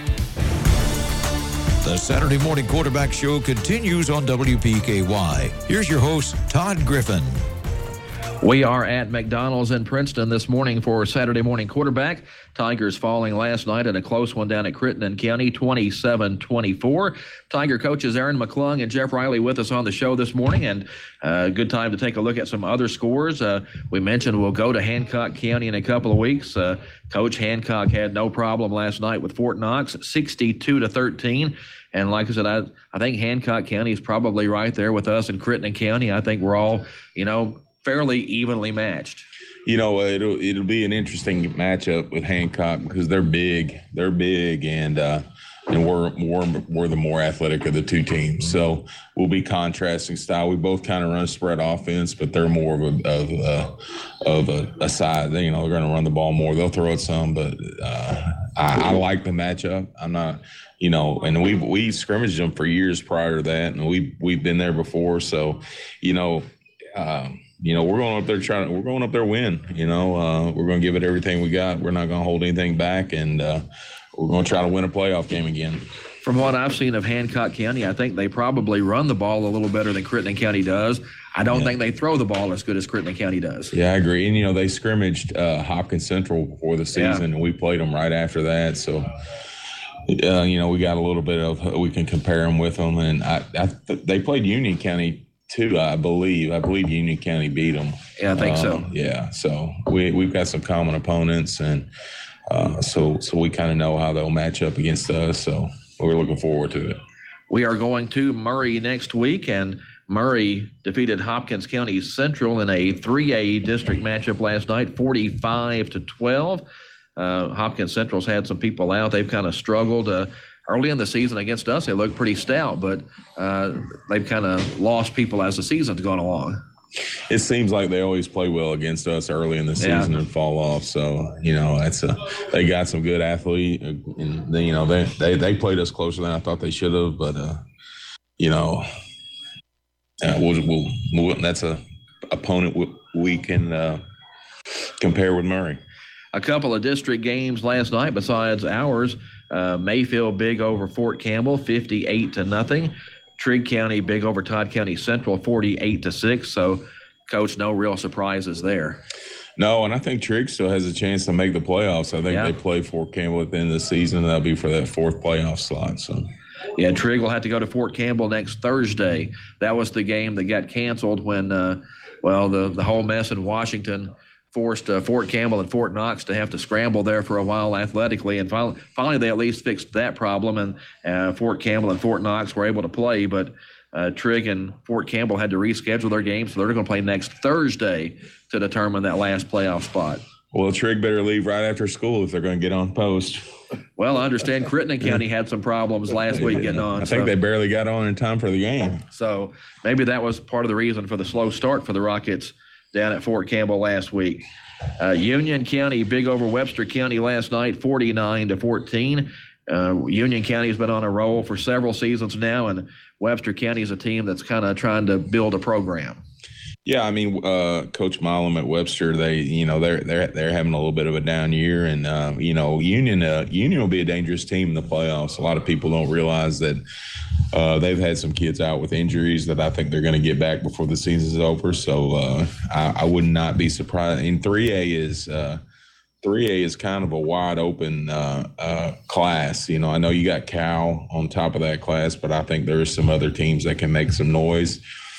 The Saturday Morning Quarterback Show continues on W P K Y. Here's your host, Todd Griffin. We are at McDonald's in Princeton this morning for Saturday morning quarterback. Tigers falling last night in a close one down at Crittenden County, twenty-seven twenty-four. Tiger coaches Aaron McClung and Jeff Riley with us on the show this morning, and a uh, good time to take a look at some other scores. Uh, we mentioned we'll go to Hancock County in a couple of weeks. Uh, Coach Hancock had no problem last night with Fort Knox, sixty-two to thirteen. And like I said, I, I think Hancock County is probably right there with us in Crittenden County. I think we're all, you know, fairly evenly matched. You know, it'll it'll be an interesting matchup with Hancock because they're big, they're big, and uh, and we're we're we're the more athletic of the two teams. So we'll be contrasting style. We both kind of run spread offense, but they're more of a of a, of a, a side. You know, they're going to run the ball more. They'll throw it some, but uh, I, I like the matchup. I'm not, you know, and we we scrimmaged them for years prior to that, and we we've been there before. So, you know. Um, You know, we're going up there trying. We're going up there win. You know, uh, we're going to give it everything we got. We're not going to hold anything back, and uh, we're going to try to win a playoff game again. From what I've seen of Hancock County, I think they probably run the ball a little better than Crittenden County does. I don't yeah. think they throw the ball as good as Crittenden County does. Yeah, I agree. And you know, they scrimmaged uh, Hopkins Central before the season, yeah. and we played them right after that. So. Uh, you know, we got a little bit of we can compare them with them, and I, I they played Union County. Too, I believe. I believe Union County beat them. Yeah, I think um, so. Yeah, so we we've got some common opponents, and uh, so so we kind of know how they'll match up against us. So we're looking forward to it. We are going to Murray next week, and Murray defeated Hopkins County Central in a three A district matchup last night, forty-five to twelve. Uh, Hopkins Central's had some people out; they've kind of struggled. Uh, Early in the season against us, they looked pretty stout, but uh, they've kind of lost people as the season's gone along. It seems like they always play well against us early in the season yeah. and fall off. So, you know, that's a, they got some good athlete, and they, you know, they, they they played us closer than I thought they should have. But, uh, you know, uh, we'll, we'll, we'll, that's a opponent we can uh, compare with Murray. A couple of district games last night besides ours. Uh, Mayfield big over Fort Campbell, fifty-eight to nothing. Trigg County big over Todd County Central, forty-eight to six. So, Coach, no real surprises there. No, and I think Trigg still has a chance to make the playoffs. I think yeah. they play Fort Campbell at the end of the season, and that'll be for that fourth playoff slot. So, yeah, Trigg will have to go to Fort Campbell next Thursday. That was the game that got canceled when, uh, well, the the whole mess in Washington forced uh, Fort Campbell and Fort Knox to have to scramble there for a while athletically, and finally, finally they at least fixed that problem, and uh, Fort Campbell and Fort Knox were able to play, but uh, Trigg and Fort Campbell had to reschedule their game, so they're going to play next Thursday to determine that last playoff spot. Well, Trigg better leave right after school if they're going to get on post. Well, I understand Crittenden County had some problems last week getting on. I think so. They barely got on in time for the game. So maybe that was part of the reason for the slow start for the Rockets down at Fort Campbell last week. Uh, Union County big over Webster County last night, forty-nine to fourteen. Uh, Union County has been on a roll for several seasons now, and Webster County is a team that's kind of trying to build a program. Yeah, I mean, uh, Coach Milam at Webster, they, you know, they're they're they're having a little bit of a down year, and uh, you know, Union uh, Union will be a dangerous team in the playoffs. A lot of people don't realize that uh, they've had some kids out with injuries that I think they're going to get back before the season's over. So uh, I, I would not be surprised. And three A is uh, three A is kind of a wide open uh, uh, class. You know, I know you got Cal on top of that class, but I think there are some other teams that can make some noise.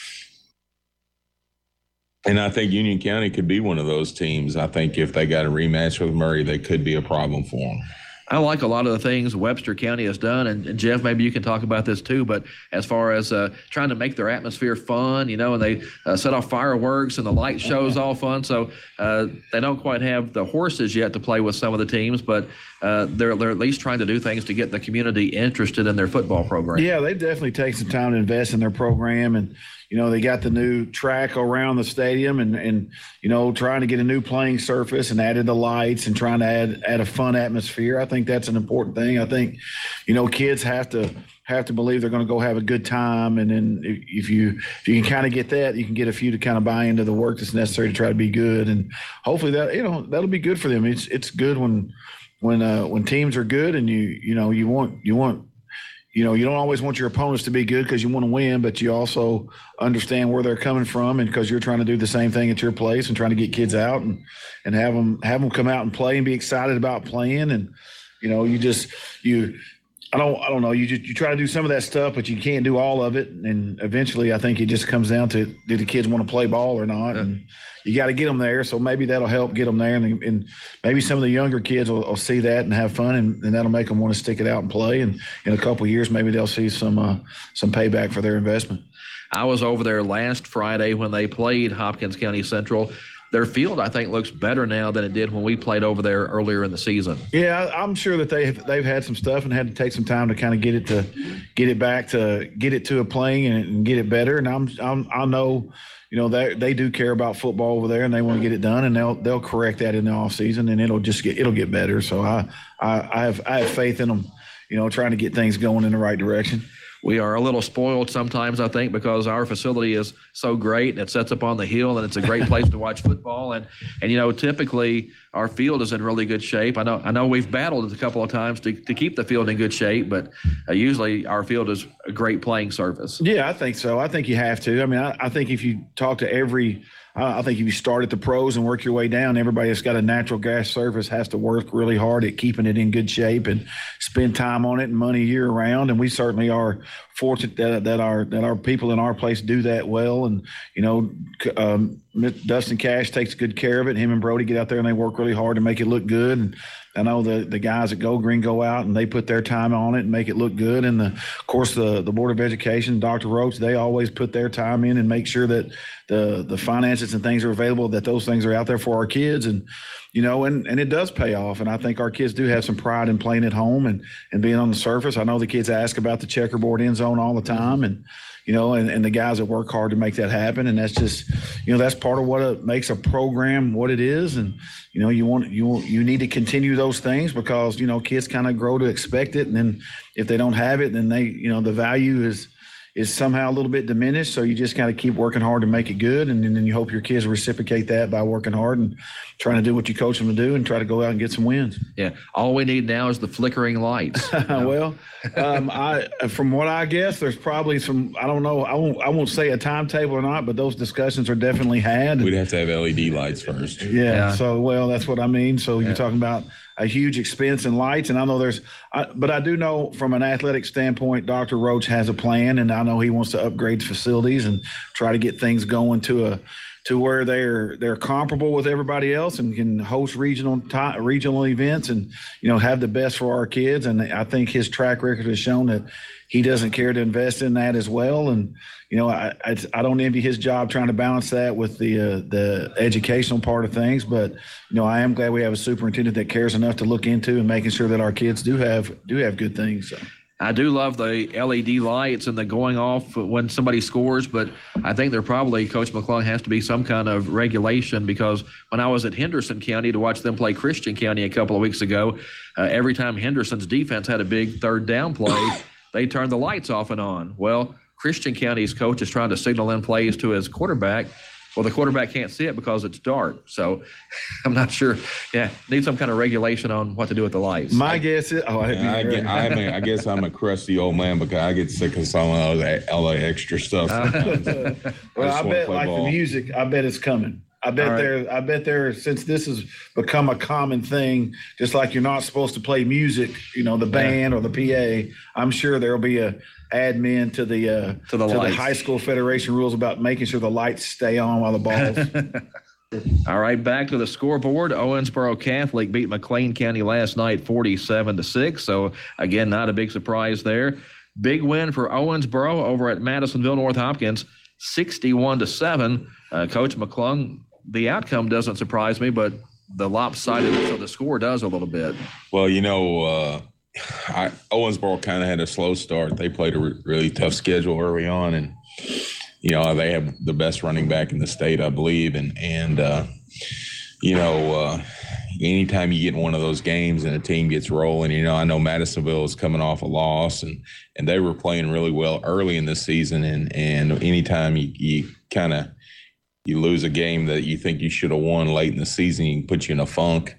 And I think Union County could be one of those teams. I think if they got a rematch with Murray, they could be a problem for them. I like a lot of the things Webster County has done, and, and Jeff, maybe you can talk about this too, but as far as uh, trying to make their atmosphere fun, you know, and they uh, set off fireworks and the light show's all fun, so uh, they don't quite have the horses yet to play with some of the teams, but uh, they're, they're at least trying to do things to get the community interested in their football program. Yeah, they definitely take some time to invest in their program, and you know, they got the new track around the stadium and, and, you know, trying to get a new playing surface and added the lights and trying to add, add a fun atmosphere. I think that's an important thing. I think, you know, kids have to have to believe they're going to go have a good time. And then if you, if you can kind of get that, you can get a few to kind of buy into the work that's necessary to try to be good. And hopefully that, you know, that'll be good for them. It's, it's good when, when, uh, when teams are good and you, you know, you want, you want, you know, you don't always want your opponents to be good because you want to win, but you also understand where they're coming from, and because you're trying to do the same thing at your place and trying to get kids out and, and have them have them come out and play and be excited about playing. And, you know, you just you I don't I don't know, you just you try to do some of that stuff, but you can't do all of it. And eventually I think it just comes down to, do the kids want to play ball or not? Yeah. And you got to get them there. So maybe that'll help get them there. And, and maybe some of the younger kids will, will see that and have fun, and, and that'll make them want to stick it out and play. And in a couple of years, maybe they'll see some uh, some payback for their investment. I was over there last Friday when they played Hopkins County Central. Their field, I think, looks better now than it did when we played over there earlier in the season. Yeah, I'm sure that they've they've had some stuff and had to take some time to kind of get it to get it back to get it to a playing and, and get it better. And I'm, I'm I know, you know, they they do care about football over there, and they want to get it done, and they'll they'll correct that in the off season, and it'll just get it'll get better. So I I, I have I have faith in them, you know, trying to get things going in the right direction. We are a little spoiled sometimes, I think, because our facility is so great and it sets up on the hill and it's a great place to watch football. And, and you know, typically our field is in really good shape. I know I know we've battled a couple of times to, to keep the field in good shape, but uh, usually our field is a great playing surface. Yeah, I think so. I think you have to. I mean, I, I think if you talk to every – I think if you start at the pros and work your way down, everybody that's got a natural gas surface has to work really hard at keeping it in good shape and spend time on it and money year round. And we certainly are fortunate that, that our that our people in our place do that well. And, you know, um, Dustin Cash takes good care of it. Him and Brody get out there and they work really hard to make it look good. And I know the, the guys at Go Green go out and they put their time on it and make it look good. And, the, of course, the, the Board of Education, Doctor Roach, they always put their time in and make sure that the the finances and things are available, that those things are out there for our kids. And, you know, and, and it does pay off. And I think our kids do have some pride in playing at home and, and being on the surface. I know the kids ask about the checkerboard end zone all the time. And, you know, and, and the guys that work hard to make that happen. And that's just, you know, that's part of what it makes a program what it is. And, you know, you want, you you need to continue those things because, you know, kids kind of grow to expect it. And then if they don't have it, then they, you know, the value is, is somehow a little bit diminished. So you just got to keep working hard to make it good. And, and then you hope your kids reciprocate that by working hard and trying to do what you coach them to do and try to go out and get some wins. Yeah. All we need now is the flickering lights. You know? Well, um, I, from what I guess, there's probably some, I don't know, I won't, I won't say a timetable or not, but those discussions are definitely had. We'd have to have L E D lights first. Yeah. yeah. So, well, that's what I mean. So yeah. You're talking about a huge expense in lights. And I know there's, I, but I do know from an athletic standpoint, Doctor Roach has a plan, and I know he wants to upgrade facilities and try to get things going to a, to where they're, they're comparable with everybody else and can host regional, t- regional events and, you know, have the best for our kids. And I think his track record has shown that he doesn't care to invest in that as well. And, you know, I, I, I don't envy his job trying to balance that with the uh, the educational part of things. But, you know, I am glad we have a superintendent that cares enough to look into and making sure that our kids do have do have good things. So. I do love the L E D lights and the going off when somebody scores, but I think there probably, Coach McClung, has to be some kind of regulation because when I was at Henderson County to watch them play Christian County a couple of weeks ago, uh, every time Henderson's defense had a big third down play, they turned the lights off and on. Well, Christian County's coach is trying to signal in plays to his quarterback. Well, the quarterback can't see it because it's dark. So I'm not sure. Yeah, need some kind of regulation on what to do with the lights. My guess is, oh, yeah, I, get, I, mean, I guess I'm a crusty old man because I get sick of some of those all the extra stuff. Uh, well, I, I bet like ball. The music, I bet it's coming. I bet right. there. I bet there. Since this has become a common thing, just like you're not supposed to play music, you know, the band yeah. or the P A. I'm sure there'll be a admin to the uh, to, the, to the high school federation rules about making sure the lights stay on while the balls. All right, back to the scoreboard. Owensboro Catholic beat McLean County last night, forty-seven to six. So again, not a big surprise there. Big win for Owensboro over at Madisonville North Hopkins, sixty-one to seven. Uh, Coach McClung. The outcome doesn't surprise me, but the lopsidedness of the score does a little bit. Well, you know, uh, I, Owensboro kind of had a slow start. They played a re- really tough schedule early on, and you know they have the best running back in the state, I believe. And and uh, you know, uh, anytime you get one of those games and a team gets rolling, you know, I know Madisonville is coming off a loss, and and they were playing really well early in the season. And and anytime you, you kind of you lose a game that you think you should have won late in the season, you can put you in a funk.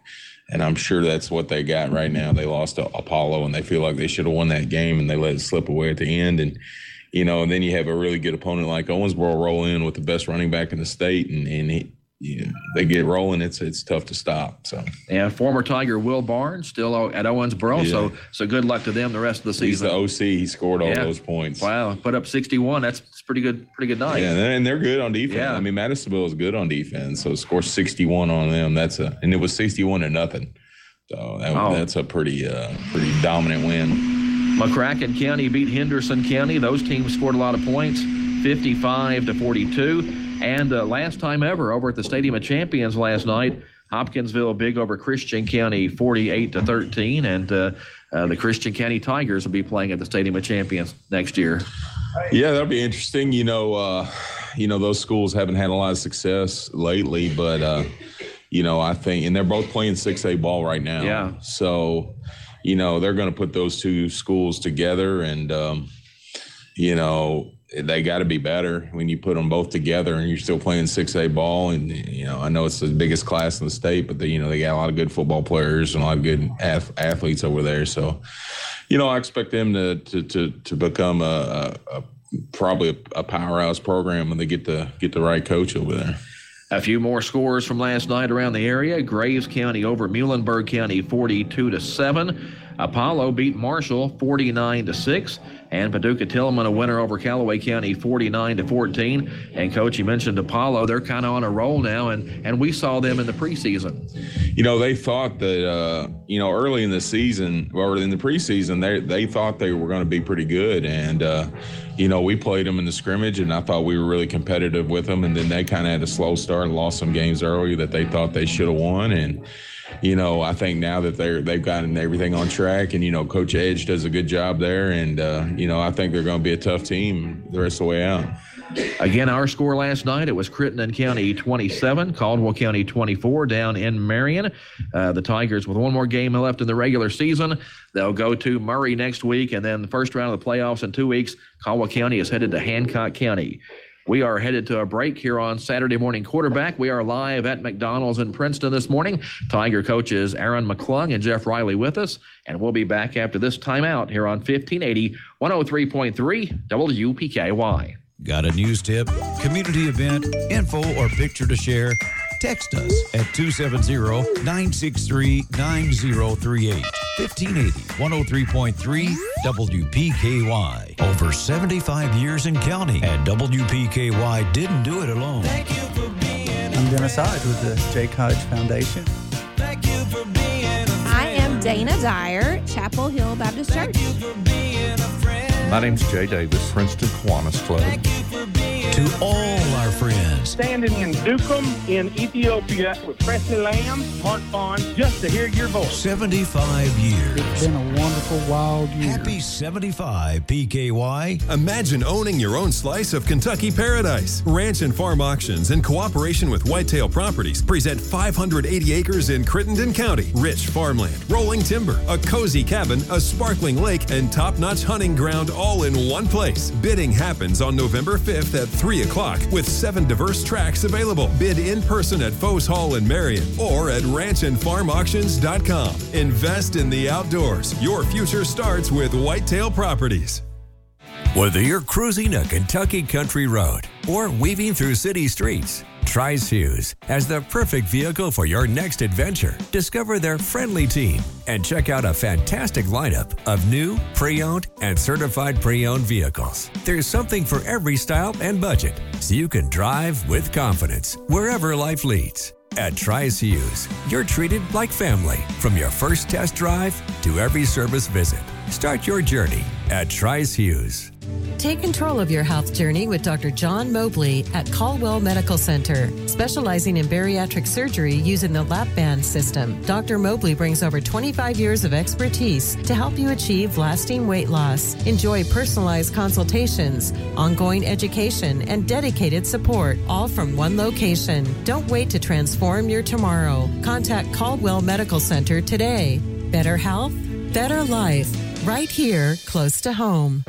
and I'm sure that's what they got right now. They lost to Apollo, and they feel like they should have won that game, and they let it slip away at the end. And you know, and then you have a really good opponent like Owensboro roll in with the best running back in the state, and and he, you know, they get rolling. It's it's tough to stop. So yeah, former Tiger Will Barnes still at Owensboro. Yeah. So so good luck to them the rest of the season. He's the O C. He scored all yeah. those points. Wow, put up sixty-one. That's pretty good. Pretty good night. Yeah, and they're good on defense. Yeah. I mean, Madisonville is good on defense. So score sixty-one on them. That's a and it was sixty-one to nothing. So that, oh. that's a pretty uh, pretty dominant win. McCracken County beat Henderson County. Those teams scored a lot of points, fifty-five to forty-two. And uh, last time ever over at the Stadium of Champions last night, Hopkinsville big over Christian County, forty-eight to thirteen. And uh, uh, the Christian County Tigers will be playing at the Stadium of Champions next year. Yeah, that'll be interesting. You know, uh, you know those schools haven't had a lot of success lately, but uh, you know, I think, and they're both playing six A ball right now. Yeah. So, you know, they're going to put those two schools together, and um, you know, they got to be better when you put them both together and you're still playing six A ball. And, you know, I know it's the biggest class in the state, but they, you know, they got a lot of good football players and a lot of good ath- athletes over there. So, you know, I expect them to, to, to, to become a, a, a probably a, a powerhouse program when they get the, get the right coach over there. A few more scores from last night around the area. Graves County over Muhlenberg County, forty-two to seven. Apollo beat Marshall, forty-nine to six. And Paducah Tillman a winner over Callaway County, forty-nine to fourteen. And Coach, you mentioned Apollo. They're kind of on a roll now, and and we saw them in the preseason. You know, they thought that uh, you know early in the season or in the preseason, they they thought they were going to be pretty good, and uh, you know we played them in the scrimmage, and I thought we were really competitive with them, and then they kind of had a slow start and lost some games early that they thought they should have won, and. You know, I think now that they're they've gotten everything on track, and you know, Coach Edge does a good job there, and uh, you know, I think they're going to be a tough team the rest of the way out. Again, our score last night, it was Crittenden County twenty-seven, Caldwell County twenty-four down in Marion. Uh, the Tigers with one more game left in the regular season. They'll go to Murray next week, and then the first round of the playoffs in two weeks. Caldwell County is headed to Hancock County. We are headed to a break here on Saturday Morning Quarterback. We are live at McDonald's in Princeton this morning. Tiger coaches Aaron McClung and Jeff Riley with us, and we'll be back after this timeout here on fifteen eighty, one oh three point three W P K Y. Got a news tip, community event, info, or picture to share? Text us at two seven zero, nine six three, nine zero three eight. fifteen eighty, one oh three point three W P K Y. Over seventy-five years in county, and W P K Y didn't do it alone. Thank you for being I'm Dennis Hodge with the Jake Hodge Foundation. Thank you for being a friend. I am Dana Dyer, Chapel Hill Baptist Church. Thank you for being a friend. My name's Jay Davis, Princeton Kiwanis Club. Thank you for being to all our friends. Standing in Dukum in Ethiopia with Presley Lamb, Mark Bond, just to hear your voice. seventy-five years. It's been a wonderful, wild year. Happy seventy-five, P K Y. Imagine owning your own slice of Kentucky paradise. Ranch and Farm Auctions, in cooperation with Whitetail Properties, present five hundred eighty acres in Crittenden County. Rich farmland, rolling timber, a cozy cabin, a sparkling lake, and top-notch hunting ground all in one place. Bidding happens on November fifth at three o'clock with seven diverse tracks available. Bid in person at Foes Hall in Marion or at ranch and farm auctions dot com. Invest in the outdoors. Your future starts with Whitetail Properties. Whether you're cruising a Kentucky country road or weaving through city streets, Tri-Shoes has the perfect vehicle for your next adventure. Discover their friendly team and check out a fantastic lineup of new, pre-owned, and certified pre-owned vehicles. There's something for every style and budget, so you can drive with confidence wherever life leads. At Tri-Shoes, you're treated like family from your first test drive to every service visit. Start your journey at Tri-Shoes. Take control of your health journey with Doctor John Mobley at Caldwell Medical Center. Specializing in bariatric surgery using the lap band system, Doctor Mobley brings over twenty-five years of expertise to help you achieve lasting weight loss. Enjoy personalized consultations, ongoing education, and dedicated support, all from one location. Don't wait to transform your tomorrow. Contact Caldwell Medical Center today. Better health, better life, right here, close to home.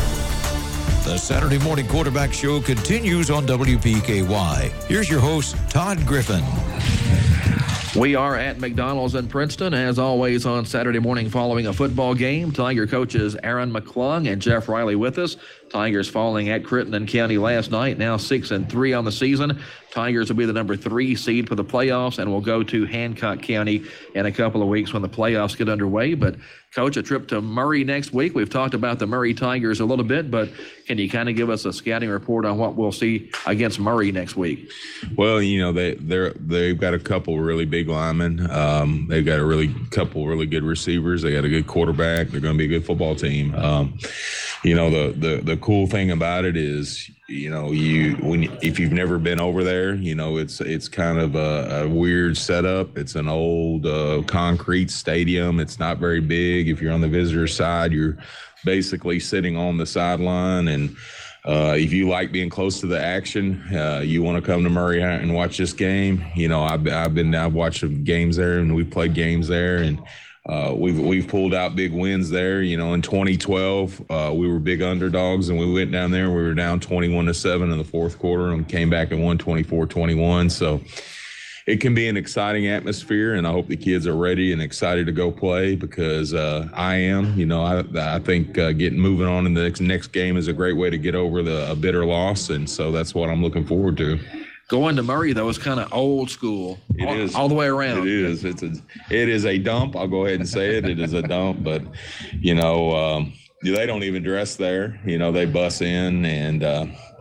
The Saturday Morning Quarterback Show continues on W P K Y. Here's your host, Todd Griffin. We are at McDonald's in Princeton, as always, on Saturday morning following a football game. Tiger coaches Aaron McClung and Jeff Riley with us. Tigers falling at Crittenden County last night, now six and three on the season. Tigers will be the number three seed for the playoffs and will go to Hancock County in a couple of weeks when the playoffs get underway. But, Coach, a trip to Murray next week. We've talked about the Murray Tigers a little bit, but can you kind of give us a scouting report on what we'll see against Murray next week? Well, you know, they, they're, they've got a couple really big linemen. Um, they've got a really couple really good receivers. They got a good quarterback. They're going to be a good football team. Um, you know, the, the, the cool thing about it is, you know, you when if you've never been over there, you know, it's it's kind of a, a weird setup. It's an old uh, concrete stadium. It's not very big. If you're on the visitor side, you're basically sitting on the sideline. And uh, if you like being close to the action, uh, you want to come to Murray and watch this game. You know, I've, I've been I've watched games there, and we've played games there, and Uh, we've we've pulled out big wins there. You know, in twenty twelve, uh, we were big underdogs, and we went down there. We were down twenty-one to seven in the fourth quarter, and came back and won twenty-four twenty-one. So it can be an exciting atmosphere, and I hope the kids are ready and excited to go play, because uh, I am. You know, I I think uh, getting moving on in the next, next game is a great way to get over the a bitter loss, and so that's what I'm looking forward to. Going to Murray, though, is kind of old school. It all, is all the way around. It is. It's a. It is a dump. I'll go ahead and say it. It is a dump. But, you know, um, they don't even dress there. You know, they bus in, and uh,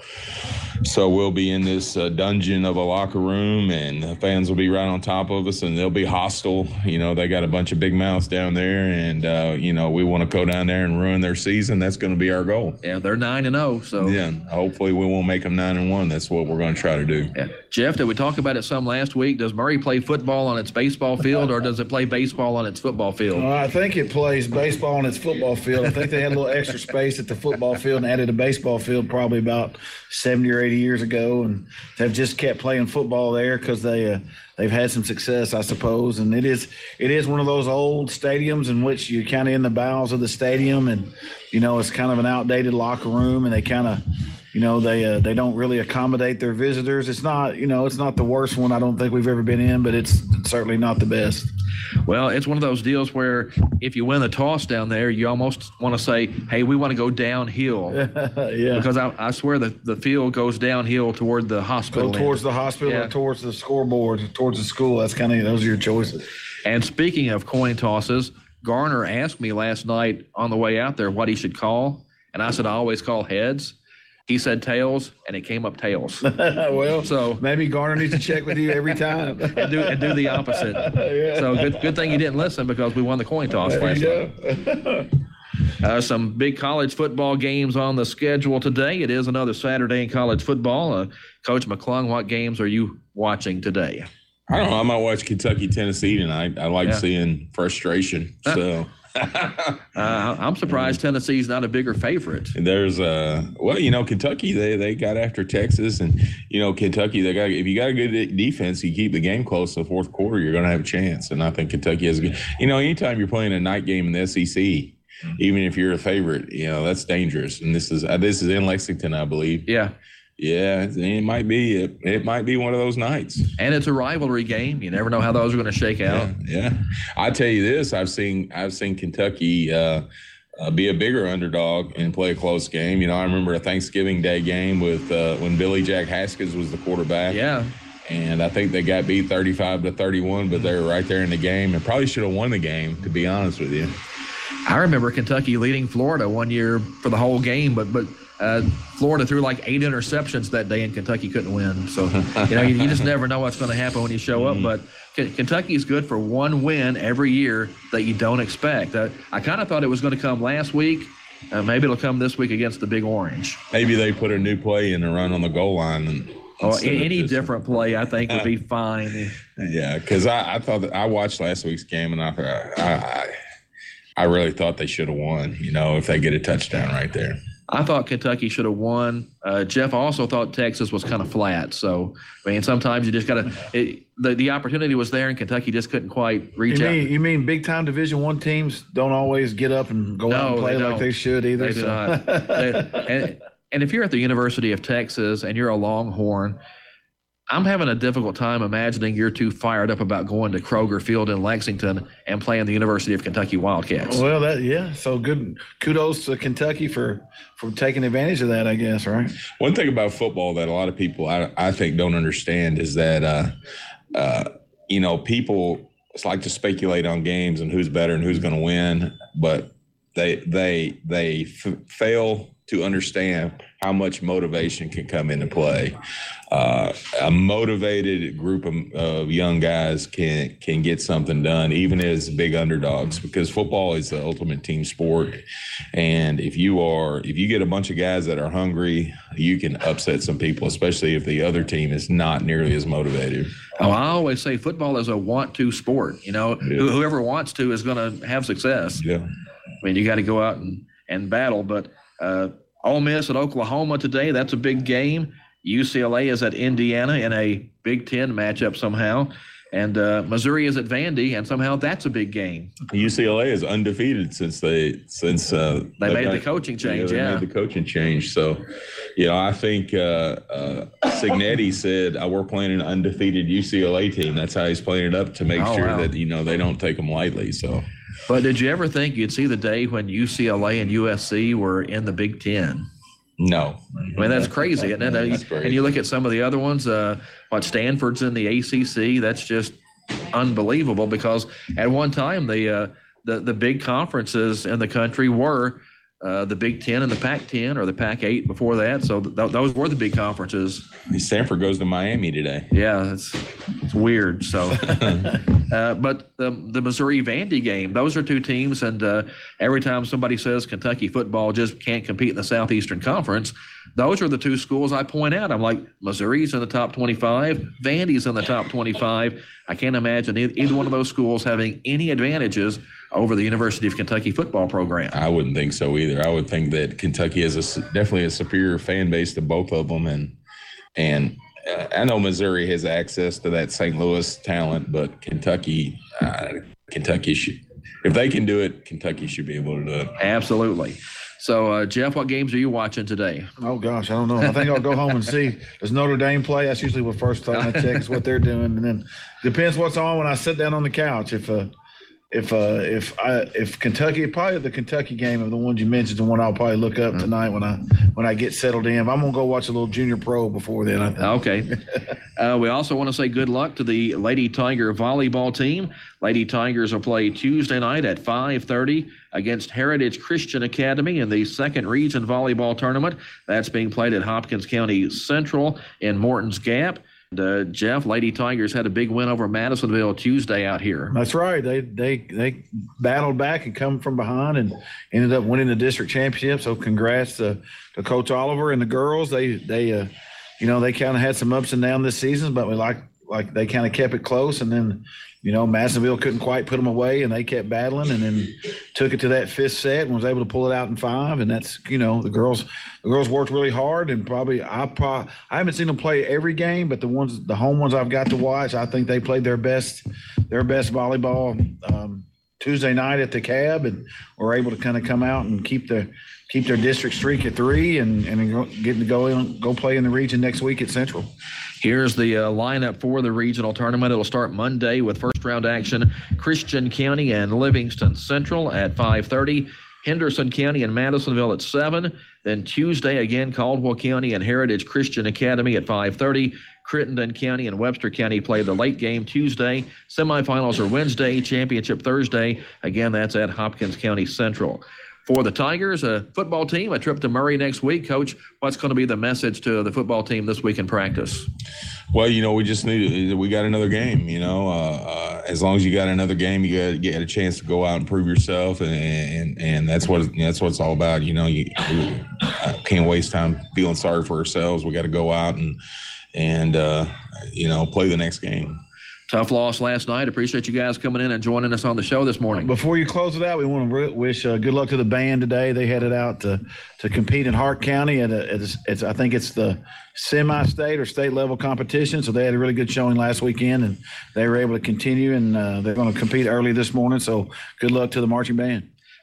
so we'll be in this uh, dungeon of a locker room, and the fans will be right on top of us, and they'll be hostile. You know, they got a bunch of big mouths down there, and uh, you know, we want to go down there and ruin their season. That's going to be our goal. Yeah, they're nine and zero. So yeah, hopefully we won't make them nine and one. That's what we're going to try to do. Yeah. Jeff, did we talk about it some last week? Does Murray play football on its baseball field, or does it play baseball on its football field? Well, I think it plays baseball on its football field. I think they had a little extra space at the football field and added a baseball field probably about seventy or eighty years ago, and they've just kept playing football there because they uh, they've had some success, I suppose. And it is it is one of those old stadiums in which you're kind of in the bowels of the stadium, and you know, it's kind of an outdated locker room, and they kind of, you know, they uh, they don't really accommodate their visitors. It's not, you know, it's not the worst one I don't think we've ever been in, but it's certainly not the best. Well, it's one of those deals where if you win the toss down there, you almost want to say, hey, we want to go downhill. Yeah. Because I, I swear the, the field goes downhill toward the hospital. Go towards end. the hospital Yeah. or towards the scoreboard, towards the school. That's kind of, those are your choices. And speaking of coin tosses, Garner asked me last night on the way out there what he should call. And I said, I always call heads. He said tails, and it came up tails. Well, so maybe Garner needs to check with you every time and do and do the opposite. Yeah. So good good thing you didn't listen, because we won the coin toss There last you night. Uh, some big college football games on the schedule today. It is another Saturday in college football. Uh, Coach McClung, what games are you watching today? I don't know. I might watch Kentucky, Tennessee tonight. I like Yeah. seeing frustration. So uh, I'm surprised Tennessee's not a bigger favorite. there's uh well, you know, Kentucky, they they got after Texas, and you know, Kentucky, they got, if you got a good de- defense, you keep the game close to the fourth quarter, you're going to have a chance. And I think Kentucky has a good, you know, anytime you're playing a night game in the S E C, even if you're a favorite, you know, that's dangerous. And this is uh, this is in Lexington, I believe. Yeah. Yeah, it might be. It, it might be one of those nights. And it's a rivalry game. You never know how those are going to shake out. Yeah, yeah. I tell you this: I've seen I've seen Kentucky uh, uh, be a bigger underdog and play a close game. You know, I remember a Thanksgiving Day game with uh, when Billy Jack Haskins was the quarterback. Yeah. And I think they got beat thirty-five to thirty-one, but they were right there in the game and probably should have won the game, to be honest with you. I remember Kentucky leading Florida one year for the whole game, but but uh, Florida threw like eight interceptions that day, and Kentucky couldn't win. So, you know, you, you just never know what's going to happen when you show up. But K- Kentucky's good for one win every year that you don't expect. Uh, I kind of thought it was going to come last week. Uh, maybe it'll come this week against the Big Orange. Maybe they put a new play in and run on the goal line. And oh, any just, different play, I think, would be fine. Yeah, because I, I thought that I watched last week's game, and I I, I I really thought they should have won, you know, if they get a touchdown right there. I thought Kentucky should have won. Uh, Jeff also thought Texas was kind of flat. So, I mean, sometimes you just got to – the the opportunity was there, and Kentucky just couldn't quite reach you out. Mean, you mean big-time Division One teams don't always get up and go no, out and play they like they should either? They do so. not. they, and, and if you're at the University of Texas and you're a Longhorn, I'm having a difficult time imagining you're too fired up about going to Kroger Field in Lexington and playing the University of Kentucky Wildcats. Well, that yeah. So good. Kudos to Kentucky for for taking advantage of that, I guess. Right. One thing about football that a lot of people I, I think don't understand is that uh, uh, you know people like to speculate on games and who's better and who's going to win, but they they they f- fail to understand how much motivation can come into play. Uh, a motivated group of, of young guys can can get something done, even as big underdogs, because football is the ultimate team sport. And if you are, if you get a bunch of guys that are hungry, you can upset some people, especially if the other team is not nearly as motivated. Oh, I always say football is a want-to sport. You know, yeah. Wh- whoever wants to is going to have success. Yeah. I mean, you got to go out and, and battle. But uh, Ole Miss at Oklahoma today, that's a big game. U C L A is at Indiana in a Big Ten matchup somehow. And uh, Missouri is at Vandy, and somehow that's a big game. U C L A is undefeated since they since uh, they made got, the coaching change. Yeah, they yeah, made the coaching change. So, you know, I think uh, uh, Cignetti said uh, we're playing an undefeated U C L A team. That's how he's playing it up to make oh, sure wow. that you know they don't take them lightly. So, but did you ever think you'd see the day when U C L A and U S C were in the Big Ten? No. I mean, that's crazy, isn't it? That's crazy. And you look at some of the other ones, uh, what Stanford's in the A C C, that's just unbelievable because at one time the uh, the, the big conferences in the country were uh, the Big Ten and the Pac ten or the Pac eight before that. So th- those were the big conferences. Stanford goes to Miami today. Yeah, it's, it's weird. So, uh, but the, the Missouri Vandy game, those are two teams. And uh, every time somebody says Kentucky football just can't compete in the Southeastern Conference, those are the two schools I point out. I'm like, Missouri's in the top twenty-five, Vandy's in the top twenty-five. I can't imagine either one of those schools having any advantages over the University of Kentucky football program. I wouldn't think so either. I would think that Kentucky is a, definitely a superior fan base to both of them. And, and uh, I know Missouri has access to that Saint Louis talent, but Kentucky, uh, Kentucky should, if they can do it, Kentucky should be able to do it. Absolutely. So, uh, Jeff, what games are you watching today? Oh, gosh, I don't know. I think I'll go home and see. Does Notre Dame play? That's usually the first time I check is what they're doing. And then depends what's on when I sit down on the couch. If uh, if uh, if I if Kentucky, probably the Kentucky game of the ones you mentioned, the one I'll probably look up tonight when I when I get settled in. I'm going to go watch a little Junior Pro before then, I think. Okay. uh, we also want to say good luck to the Lady Tiger volleyball team. Lady Tigers will play Tuesday night at five thirty against Heritage Christian Academy in the second region volleyball tournament. That's being played at Hopkins County Central in Morton's Gap. And, uh, Jeff, Lady Tigers had a big win over Madisonville Tuesday out here. That's right. They they they battled back and come from behind and ended up winning the district championship. So congrats to, to Coach Oliver and the girls. They they uh, you know they kind of had some ups and downs this season, but we like like they kind of kept it close. And then you know Madisonville couldn't quite put them away, and they kept battling, and then took it to that fifth set and was able to pull it out in five. And that's you know the girls the girls worked really hard, and probably I probably I haven't seen them play every game, but the ones the home ones I've got to watch, I think they played their best their best volleyball um, Tuesday night at the Cab, and were able to kind of come out and keep the keep their district streak at three, and and getting to go in, go play in the region next week at Central. Here's the uh, lineup for the regional tournament. It'll start Monday with first round action. Christian County and Livingston Central at five thirty. Henderson County and Madisonville at seven. Then Tuesday again, Caldwell County and Heritage Christian Academy at five thirty. Crittenden County and Webster County play the late game Tuesday. Semifinals are Wednesday, championship Thursday. Again, that's at Hopkins County Central. For the Tigers, a football team, a trip to Murray next week. Coach, what's going to be the message to the football team this week in practice? Well, you know, we just need we got another game. You know, uh, uh, as long as you got another game, you got to get a chance to go out and prove yourself, and and, and that's what that's what it's all about. You know, you, you can't waste time feeling sorry for ourselves. We got to go out and and uh, you know play the next game. Tough loss last night. Appreciate you guys coming in and joining us on the show this morning. Before you close it out, we want to wish uh, good luck to the band today. They headed out to, to compete in Hart County. At, a, at a, it's, I think it's the semi-state or state-level competition, so they had a really good showing last weekend, and they were able to continue, and uh, they're going to compete early this morning, so good luck to the marching band.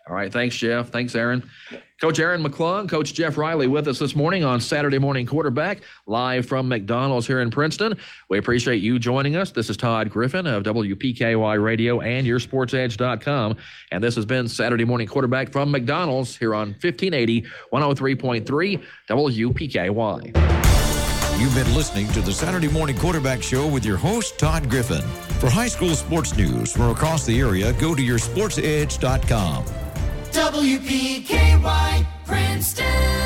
All right. Thanks, Jeff. Thanks, Aaron. Coach Aaron McClung, Coach Jeff Riley with us this morning on Saturday Morning Quarterback, live from McDonald's here in Princeton. We appreciate you joining us. This is Todd Griffin of W P K Y Radio and your sports edge dot com. And this has been Saturday Morning Quarterback from McDonald's here on fifteen eighty, one oh three point three W P K Y. You've been listening to the Saturday Morning Quarterback Show with your host, Todd Griffin. For high school sports news from across the area, go to your sports edge dot com. W P K Y Princeton.